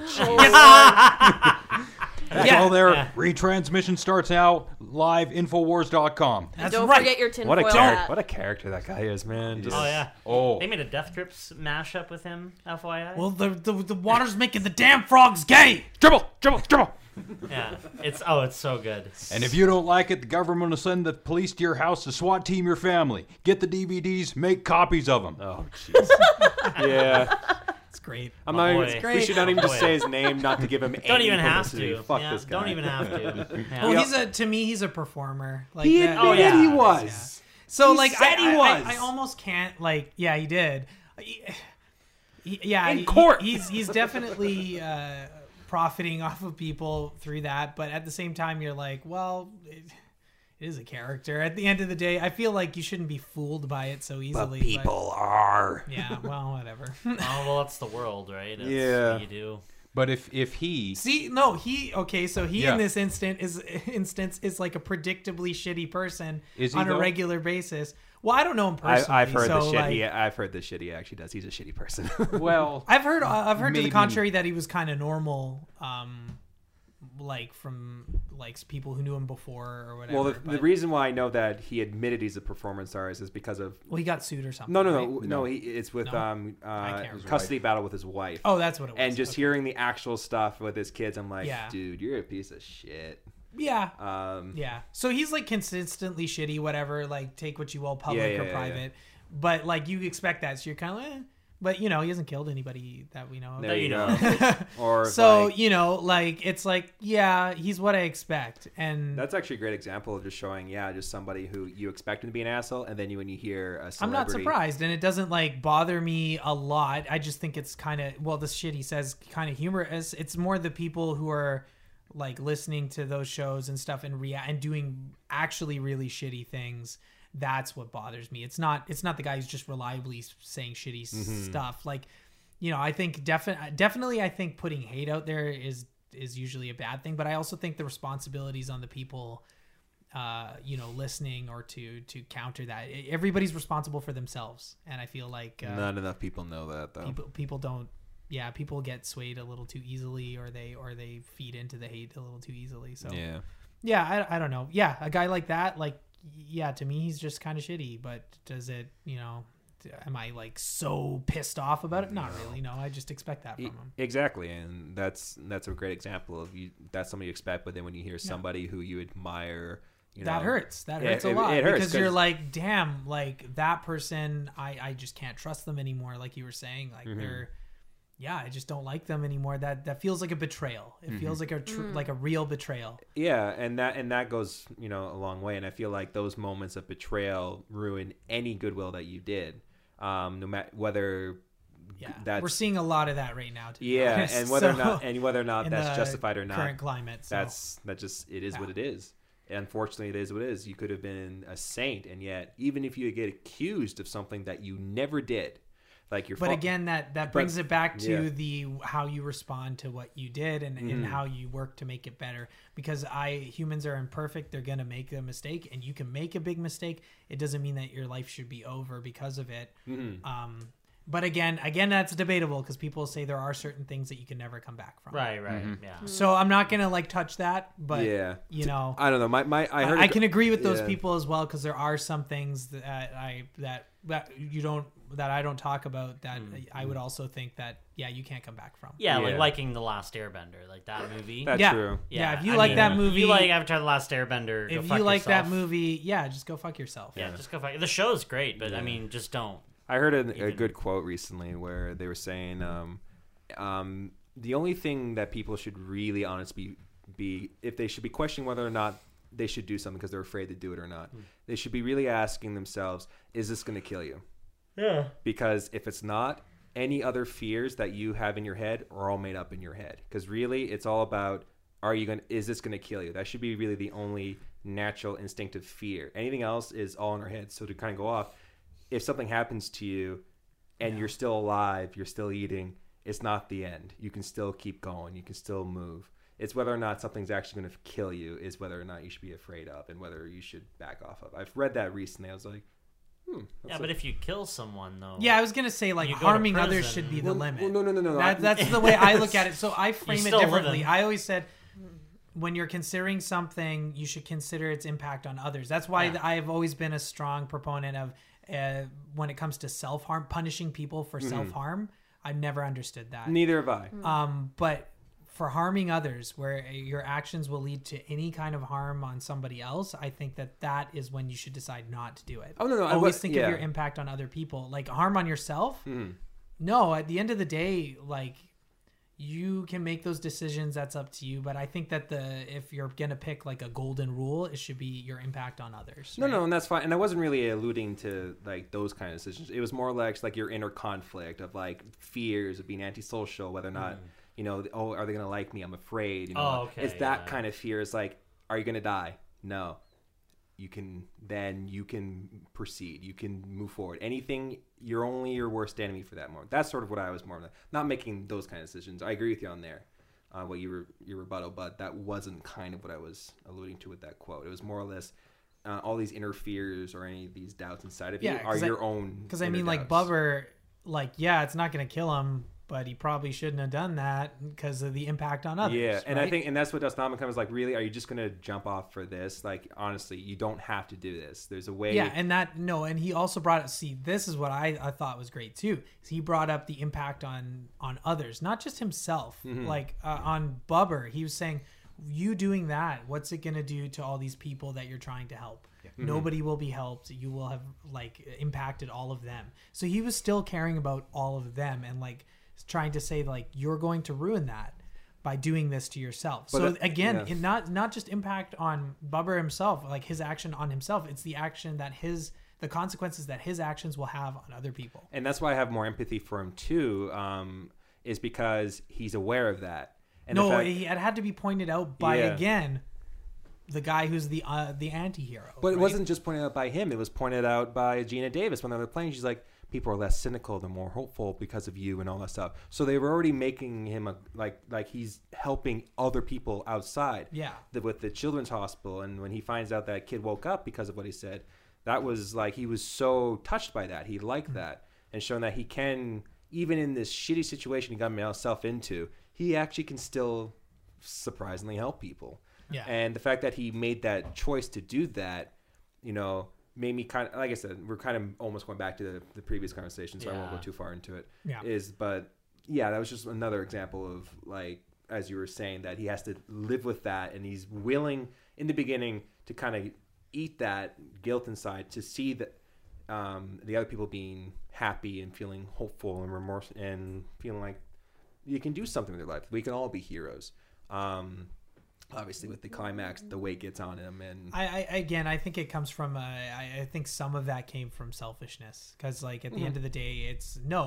That's Yeah. all there. Yeah. Retransmission starts now. Live, Infowars.com. And That's don't right. forget your what a tinfoil character! hat. What a character that guy is, man. Just, Oh yeah. Oh, They made a Death Grips mashup with him. FYI. Well, the water's making the damn frogs gay. dribble. Yeah. It's so good. And if you don't like it, the government will send the police to your house to SWAT team your family. Get the DVDs, make copies of them. Oh, jeez. Yeah. It's great. I'm My not boy. even. We should not even just Boy. say his name, not to give him. Don't any even have publicity. to. Fuck Yeah, this guy. Don't even have to. Yeah. Well, to me, he's a performer. Like He that- admitted yeah. he was. So He like said he was. I almost can't like yeah he did. Yeah, In court. he's definitely profiting off of people through that, but at the same time you're like, well, it is a character. At the end of the day, I feel like you shouldn't be fooled by it so easily. But people are. Yeah, well, whatever. Oh well, that's the world, right? That's Yeah. what you do. But if he, See, no, so he Yeah. in this instance is like a predictably shitty person Is he, on a though? regular basis. Well, I don't know him personally. I've heard so, the shit. like, I've heard the shit he actually does. He's a shitty person. well, I've heard to Maybe. the contrary that he was kind of normal, like from like people who knew him before or whatever. well, the reason why I know that he admitted he's a performance artist is because of well, he got sued or something. no. right? It's with can't remember. custody battle with his wife. Oh, that's what it was. and just Okay. hearing the actual stuff with his kids, I'm like, Yeah. dude, you're a piece of shit. Yeah. Um, Yeah. So he's like consistently shitty, whatever, like take what you will, public Yeah, or yeah, private. But like you expect that. So you're kind of like, but you know, he hasn't killed anybody that we know of. There you know. go. Or So, like, you know, like it's like, yeah, he's what I expect. And that's actually a great example of just showing, just somebody who you expect him to be an asshole, and then when you hear a I'm celebrity, not surprised, and it doesn't like bother me a lot. I just think it's kind of the shit he says kind of humorous. It's more the people who are like listening to those shows and stuff and and doing actually really shitty things. That's what bothers me. It's not the guy who's just reliably saying shitty stuff. Like, you know, I think definitely I think putting hate out there is usually a bad thing, but I also think the responsibilities on the people you know, listening or to counter that. Everybody's responsible for themselves, and I feel like Not enough people know that though. people don't. Yeah, people get swayed a little too easily, or they feed into the hate a little too easily. So yeah, I don't know. Yeah, a guy like that, like to me he's just kind of shitty. But does it, you know? Am I like so pissed off about it? Not really. No, I just expect that from him. Exactly, and that's a great example of you. That's something you expect, but then when you hear somebody who you admire, you know, That hurts. That Yeah, hurts a lot it hurts because you're 'cause- like, damn, like that person, I just can't trust them anymore. Like you were saying, like they're, I just don't like them anymore. That feels like a betrayal. It feels like like a real betrayal. Yeah, and that goes, you know, a long way. And I feel like those moments of betrayal ruin any goodwill that you did, no matter whether. Yeah, That's, we're seeing a lot of that right now. To be yeah, honest. and whether So, or not in that's the justified or not, current climate. So. that just it is what it is. Unfortunately, it is what it is. You could have been a saint, and yet, even if you get accused of something that you never did, like your But again, that brings it back to yeah. the how you respond to what you did and how you work to make it better. Because humans are imperfect; they're gonna make a mistake, and you can make a big mistake. It doesn't mean that your life should be over because of it. But again, that's debatable because people say there are certain things that you can never come back from. Right, yeah. So I'm not gonna touch that, but Yeah. you know, I don't know. I heard I can agree with those yeah. people as well because there are some things that I don't talk about that I would also think that you can't come back from. Yeah, like Yeah. liking The Last Airbender, like that movie. That's Yeah. true. Yeah, if you I like mean, that movie, you like Avatar: The Last Airbender. Go if fuck you like that yourself. movie, just go fuck yourself. Yeah, just go fuck. The show's great, but I mean, just don't. I heard a good quote recently where they were saying the only thing that people should really honestly be if they should be questioning whether or not they should do something because they're afraid to do it or not, they should be really asking themselves, is this going to kill you? Yeah. Because if it's not, any other fears that you have in your head are all made up in your head. Because really, it's all about, is this going to kill you? That should be really the only natural instinctive fear. Anything else is all in our head. So to kind of go off, if something happens to you and you're still alive, you're still eating, it's not the end. You can still keep going. You can still move. It's whether or not something's actually going to kill you is whether or not you should be afraid of and whether you should back off of. I've read that recently. I was like, Yeah, but if you kill someone, though. Yeah, I was gonna say You go to harming others prison. should be the limit. Well, no. That's the way I look at it. So I frame it still differently. living. I always said when you're considering something, you should consider its impact on others. That's why I have always been a strong proponent of when it comes to self-harm, punishing people for self-harm. I've never understood that. Neither have I. But for harming others, where your actions will lead to any kind of harm on somebody else, I think that is when you should decide not to do it. Oh, no. Always think of your impact on other people. Like harm on yourself. No, at the end of the day, you can make those decisions. That's up to you. But I think that if you're gonna pick a golden rule, it should be your impact on others. No, right? no, and that's fine. And I wasn't really alluding to those kind of decisions. It was more like your inner conflict of fears of being antisocial, whether or not are they gonna like me? I'm afraid. Okay, it's that kind of fear. Is are you gonna die? No. You can proceed. You can move forward. Anything, you're only your worst enemy for that moment. That's sort of what I was more of. Not making those kind of decisions. I agree with you on there. What your rebuttal, but that wasn't kind of what I was alluding to with that quote. It was more or less all these inner fears or any of these doubts inside of you are your own. Because I inner mean, doubts. Bubber, it's not going to kill him, but he probably shouldn't have done that because of the impact on others. Yeah, and right? I think, and that's what Dustin Hoffman comes really, are you just going to jump off for this? Honestly, you don't have to do this. There's a way. Yeah, and he also brought up. See, this is what I thought was great too. He brought up the impact on others, not just himself. On Bubber, he was saying, you doing that, what's it going to do to all these people that you're trying to help? Nobody will be helped. You will have impacted all of them. So he was still caring about all of them and trying to say you're going to ruin that by doing this to yourself. But so again, it not just impact on Bubber himself, his action on himself. It's the action that the consequences that his actions will have on other people. And that's why I have more empathy for him too, is because he's aware of that. And it had to be pointed out by again the guy who's the anti-hero. But it wasn't just pointed out by him. It was pointed out by Gina Davis when they were playing. She's like, people are less cynical, they're more hopeful because of you and all that stuff. So they were already making him like he's helping other people outside. Yeah. With the children's hospital, and when he finds out that kid woke up because of what he said, that was he was so touched by that. He liked that and showing that he can, even in this shitty situation he got himself into, he actually can still surprisingly help people. Yeah. And the fact that he made that choice to do that, made me kind of, like I said, we're kind of almost going back to the previous conversation, so I won't go too far into it. Yeah. But that was just another example of as you were saying, that he has to live with that, and he's willing in the beginning to kind of eat that guilt inside to see that the other people being happy and feeling hopeful and remorse and feeling like you can do something in their life. We can all be heroes. Obviously, with the climax, the weight gets on him, and I think it comes from. I think some of that came from selfishness, because at the end of the day,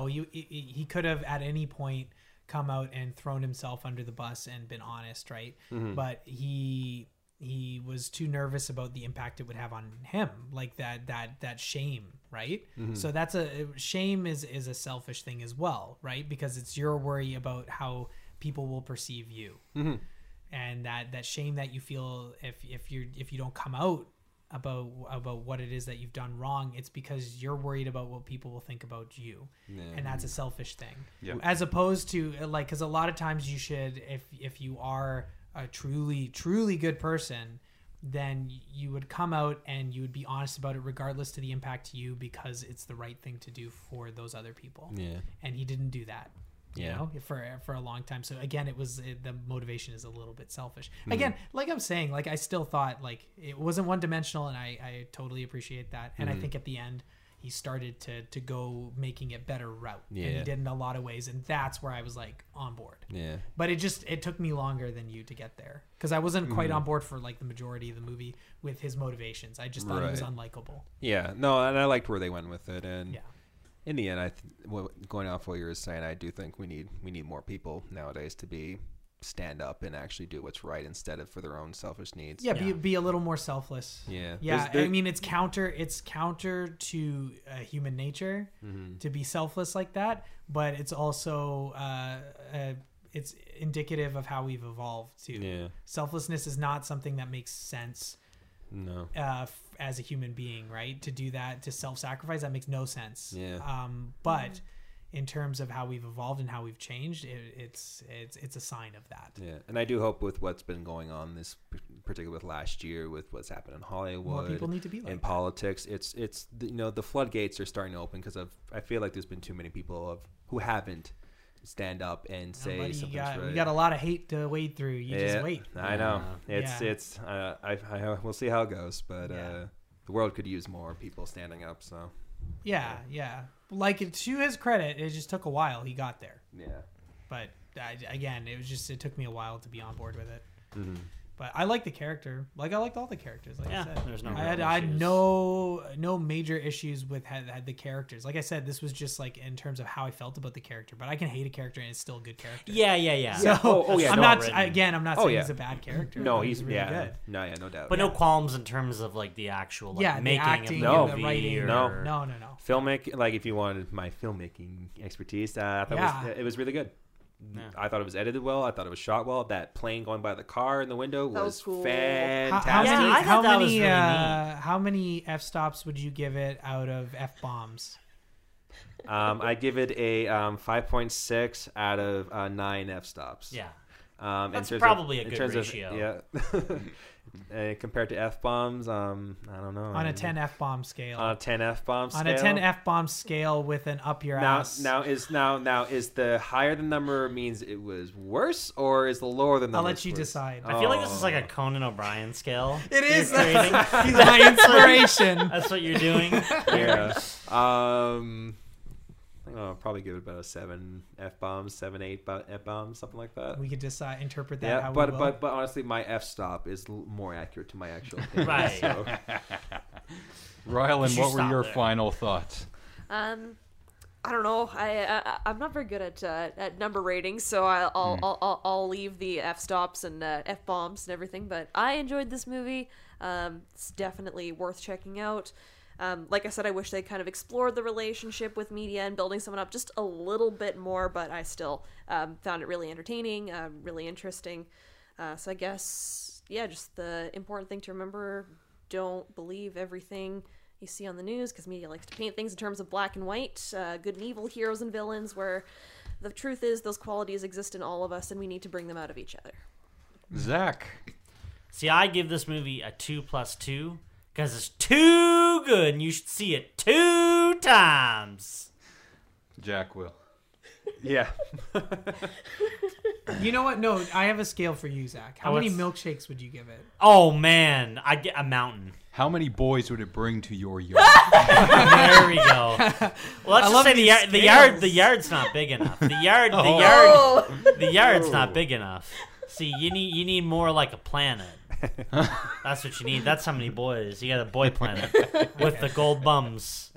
he could have at any point come out and thrown himself under the bus and been honest, right? But he he was too nervous about the impact it would have on him, like that shame, right? So that's shame is a selfish thing as well, right? Because it's your worry about how people will perceive you, and that shame that you feel if you don't come out about what it is that you've done wrong, it's because you're worried about what people will think about you, and that's a selfish thing. As opposed to like, because a lot of times you should, if you are a truly good person, then you would come out and you would be honest about it regardless to the impact to you, because it's the right thing to do for those other people. And he didn't do that, you know, for a long time. So again, the motivation is a little bit selfish. Again, like I'm saying, like I still thought like it wasn't one dimensional, and I totally appreciate that. And I think at the end he started to go making it better route, and he did in a lot of ways, and that's where I was like on board. But it took me longer than you to get there, because I wasn't quite on board for like the majority of the movie with his motivations. I just thought he was unlikable. No, and I liked where they went with it, and in the end, going off what you were saying, I do think we need more people nowadays to stand up and actually do what's right instead of for their own selfish needs. Be a little more selfless. I mean, it's counter to human nature to be selfless like that, but it's also it's indicative of how we've evolved too. Selflessness is not something that makes sense as a human being, right? To do that, to self-sacrifice, that makes no sense. But in terms of how we've evolved and how we've changed, it's a sign of that. And I do hope with what's been going on this, particularly with last year, with what's happened in Hollywood, more people need to be like in politics. It's the floodgates are starting to open, because I feel like there's been too many people who haven't stand up and say something's right. You got a lot of hate to wade through. You just wait. I know. We'll see how it goes, but the world could use more people standing up. So like, to his credit, it just took a while. He got there. But again, it took me a while to be on board with it. But I like the character. Like, I liked all the characters. Like I said, there's no. I had no major ishes with had the characters. Like I said, this was just like in terms of how I felt about the character. But I can hate a character and it's still a good character. So I'm not saying he's a bad character. No, he's really good. No doubt. But no qualms in terms of like the actual making the acting, of the the movie. writing. No. Filmmaking, like if you wanted my filmmaking expertise, I thought it was really good. I thought it was edited well. I thought it was shot well. That plane going by the car in the window was cool. fantastic. How many F stops would you give it out of F bombs? I give it a 5.6 out of 9 F stops. That's probably a good ratio. Compared to F bombs, I don't know. On a 10 F bomb scale. On a 10 F bomb scale. On a 10 F bomb scale with an up your ass. Now is the higher the number means it was worse, or is the lower the number? I'll let you decide. I feel like this is like a Conan O'Brien scale. It is. He's my inspiration. That's what you're doing. I'll probably give it about a 7 F bombs, 7, 8 F bombs, something like that. We could interpret that. How but we will. but honestly, my F stop is more accurate to my actual opinion. Right. So. Rylan, what were your final thoughts? I don't know. I'm not very good at number ratings, so I'll leave the F stops and F bombs and everything. But I enjoyed this movie. It's definitely worth checking out. Like I said, I wish they kind of explored the relationship with media and building someone up just a little bit more, but I still found it really entertaining, really interesting. So I guess, just the important thing to remember, don't believe everything you see on the news, because media likes to paint things in terms of black and white, good and evil, heroes and villains, where the truth is those qualities exist in all of us and we need to bring them out of each other. Zach. See, I give this movie a 2+2. Because it's too good, and you should see it 2 times. Jack will. Yeah. You know what? No, I have a scale for you, Zach. How many milkshakes would you give it? Oh, man. I'd get a mountain. How many boys would it bring to your yard? There we go. Well, let's just say the yard's not big enough. The yard's not big enough. See, you need more like a planet. That's what you need. That's how many boys. You got a boy planet with the gold bums.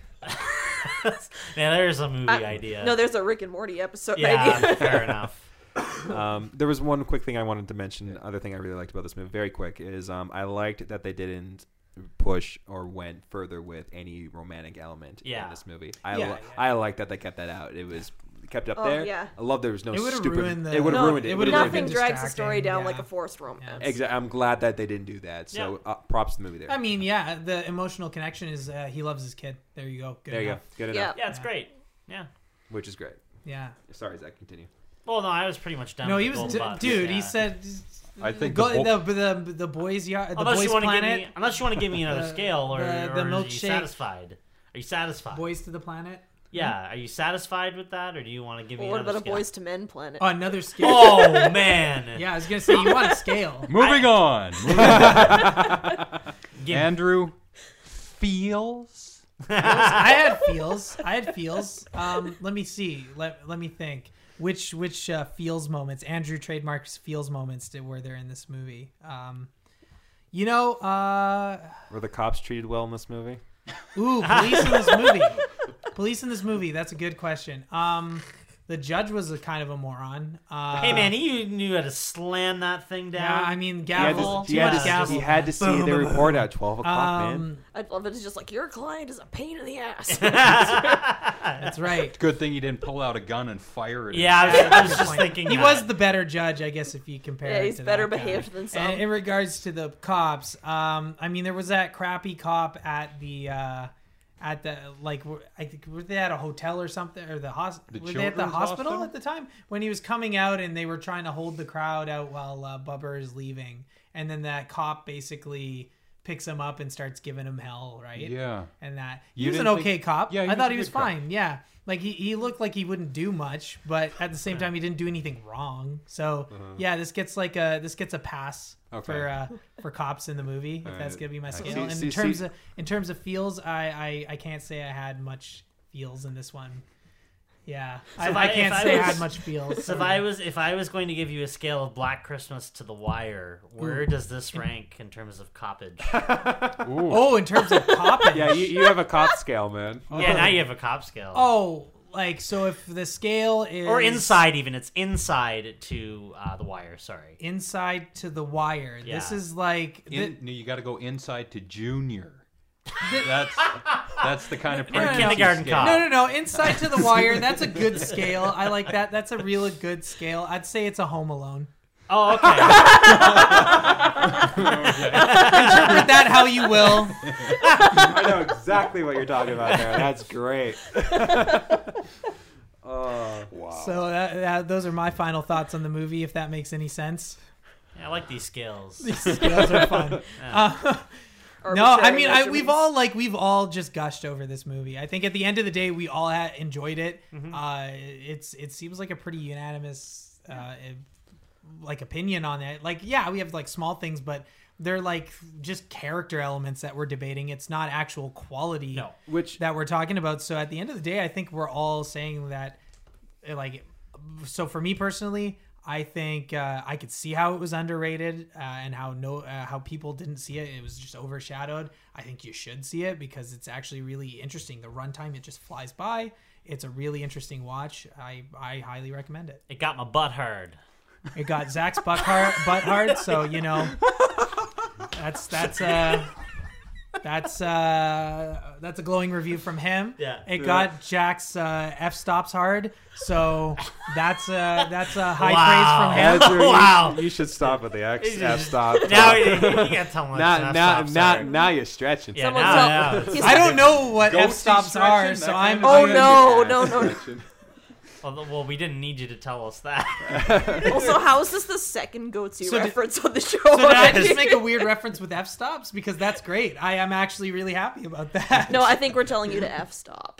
Man, there's a movie idea. No, there's a Rick and Morty episode idea. Yeah, fair enough. There was one quick thing I wanted to mention. The other thing I really liked about this movie, very quick, is I liked that they didn't push or went further with any romantic element in this movie. I like that they kept that out. It was kept up there. Yeah. I love there was no It would've stupid. ruined the- It would have No, ruined it. it It would've would've Nothing been drags the story distracting, down yeah. like a forced romance. Exactly. I'm glad that they didn't do that. So props to the movie there. I mean, yeah, the emotional connection is he loves his kid. There you go. Good there you enough. go. Good Yeah. enough. Yeah, it's great. Yeah. Which is great. Yeah. Sorry, Zach. Continue. Well, no, I was pretty much done. No, with he the was, gold bus, dude. yeah. He said, I think go, the the boys' yard, the Unless boys' you want to give planet, me, unless you want to give me another The- scale, or, the or are you milkshake. satisfied? Are you satisfied? boys to the planet. Yeah, are you satisfied with that, or do you want to give me Well, what another about a scale? boys to men planet? Oh, another scale. Oh man! Yeah, I was gonna say you want a scale. Moving on. Give- Andrew feels. I had feels. Let me see. Let me think. Which feels moments? Andrew trademarks feels moments were there in this movie? Were the cops treated well in this movie? Police in this movie. Police in this movie. That's a good question. The judge was a kind of a moron. Hey man, he knew how to slam that thing down. Yeah, I mean gavel. He Too had much to, gavel. he had to see the report at 12 o'clock, man. I'd love it. It's just like your client is a pain in the ass. That's right. Good thing he didn't pull out a gun and fire it. Yeah, I was just thinking He that. was the better judge, I guess, if you compare. Yeah, it he's to better that guy. behaved than some. And in regards to the cops, I mean, there was that crappy cop at the I think were they at a hotel or something, or the hospital? Were they at the children's hospital hospital? at the time when he was coming out and they were trying to hold the crowd out while Bubber is leaving, and then that cop basically picks him up and starts giving him hell, right? Yeah. And that he You was an didn't okay think- cop. Yeah, he I was thought a he was good cop. fine. Yeah, like he looked like he wouldn't do much, but at the same time he didn't do anything wrong. So yeah, this gets a pass Okay. for cops in the movie. If that's gonna be my scale. And see- in terms of feels, I can't say I had much feels in this one. Yeah, if I I- can't if I say I was- had much feels. So if I was going to give you a scale of Black Christmas to The Wire, where does this rank in terms of coppage? Oh, in terms of coppage. Yeah, you have a cop scale, man. Yeah, now you have a cop scale. Oh, like so if the scale is Or inside even. It's inside to The Wire, sorry. inside to the wire. This Yeah. is like No, you got to go inside to junior. That's the kind of no, pregnancy kindergarten scale. cop. No. Inside to the wire. That's a good scale. I like that. That's a really good scale. I'd say it's a Home Alone. Oh, okay. Interpret that how you will. I know exactly what you're talking about there. That's great. Oh, wow. So those are my final thoughts on the movie. If that makes any sense. Yeah, I like these scales. These scales are fun. No, I mean, we've all just gushed over this movie. I think at the end of the day, we all enjoyed it. It seems like a pretty unanimous like opinion on it. Like, yeah, we have like small things, but they're like just character elements that we're debating. It's not actual quality No. Which that we're talking about. So at the end of the day, I think we're all saying that, like, so for me personally, I think I could see how it was underrated and how people didn't see it. It was just overshadowed. I think you should see it because it's actually really interesting. The runtime, it just flies by. It's a really interesting watch. I highly recommend it. It got my butt hard. It got Zach's butt hard, so you know that's a glowing review from him. Yeah. It got Jack's f stops hard, so that's a high Wow. praise from him. Andrew, Wow. you should stop at the X He's F just- stop. Now you gotta tell him now you're stretching. Yeah, Someone now, tell- now. he's- I don't know what Goatee f stops stretching, are, that so kind I'm. of Oh thing? no. Stretching. Well, we didn't need you to tell us that. Also, how is this the second goatee So did- reference on the show? So did I already? just make a weird reference with f stops? Because that's great. I am actually really happy about that. No, I think we're telling you to f stop.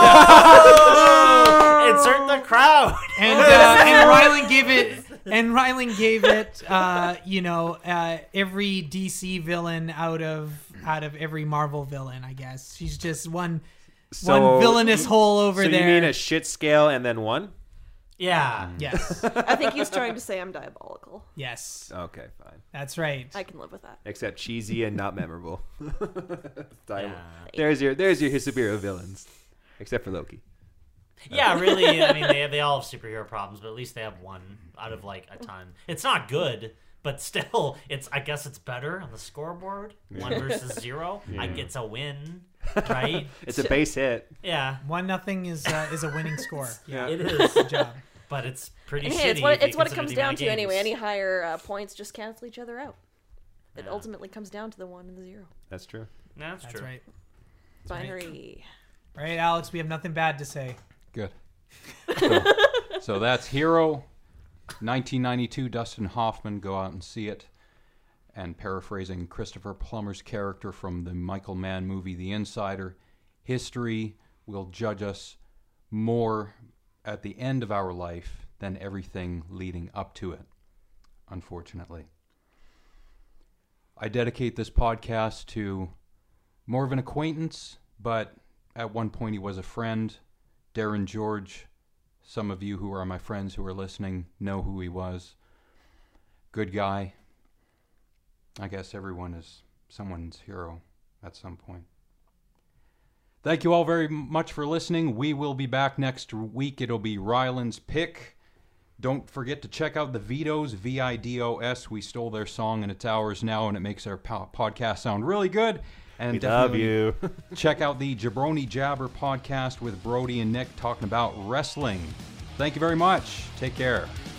Oh! Insert the crowd. And Rylan gave it every DC villain out of every Marvel villain, I guess. She's just one villainous hole over so there. you mean a shit scale and then one? Yeah. Yes. I think he's trying to say I'm diabolical. Yes. Okay, fine. That's right. I can live with that. Except cheesy and not memorable. Yeah. There's your superhero villains, except for Loki. Yeah, really. I mean, they all have superhero problems, but at least they have one out of like a ton. It's not good, but still, I guess it's better on the scoreboard. 1 versus 0. It's a win, right? It's a base hit. Yeah, 1-0 is a winning score. Yeah. it is. Good job. But it's pretty And shitty. hey, if you it's what it consider comes the down amount to of anyway. games. Any higher points just cancel each other out. It Yeah. ultimately comes down to the 1 and the 0. That's true. That's That's true. right. Binary. All right, Alex, we have nothing bad to say. Good. So that's Hero, 1992. Dustin Hoffman. Go out and see it. And paraphrasing Christopher Plummer's character from the Michael Mann movie The Insider, history will judge us more at the end of our life than everything leading up to it, unfortunately. I dedicate this podcast to more of an acquaintance, but at one point he was a friend, Darren George. Some of you who are my friends who are listening know who he was. Good guy. I guess everyone is someone's hero at some point. Thank you all very much for listening. We will be back next week. It'll be Ryland's Pick. Don't forget to check out the Vidos, V-I-D-O-S. We stole their song and it's ours now, and it makes our podcast sound really good. And We love definitely you. check out the Jabroni Jabber podcast with Brody and Nick talking about wrestling. Thank you very much. Take care.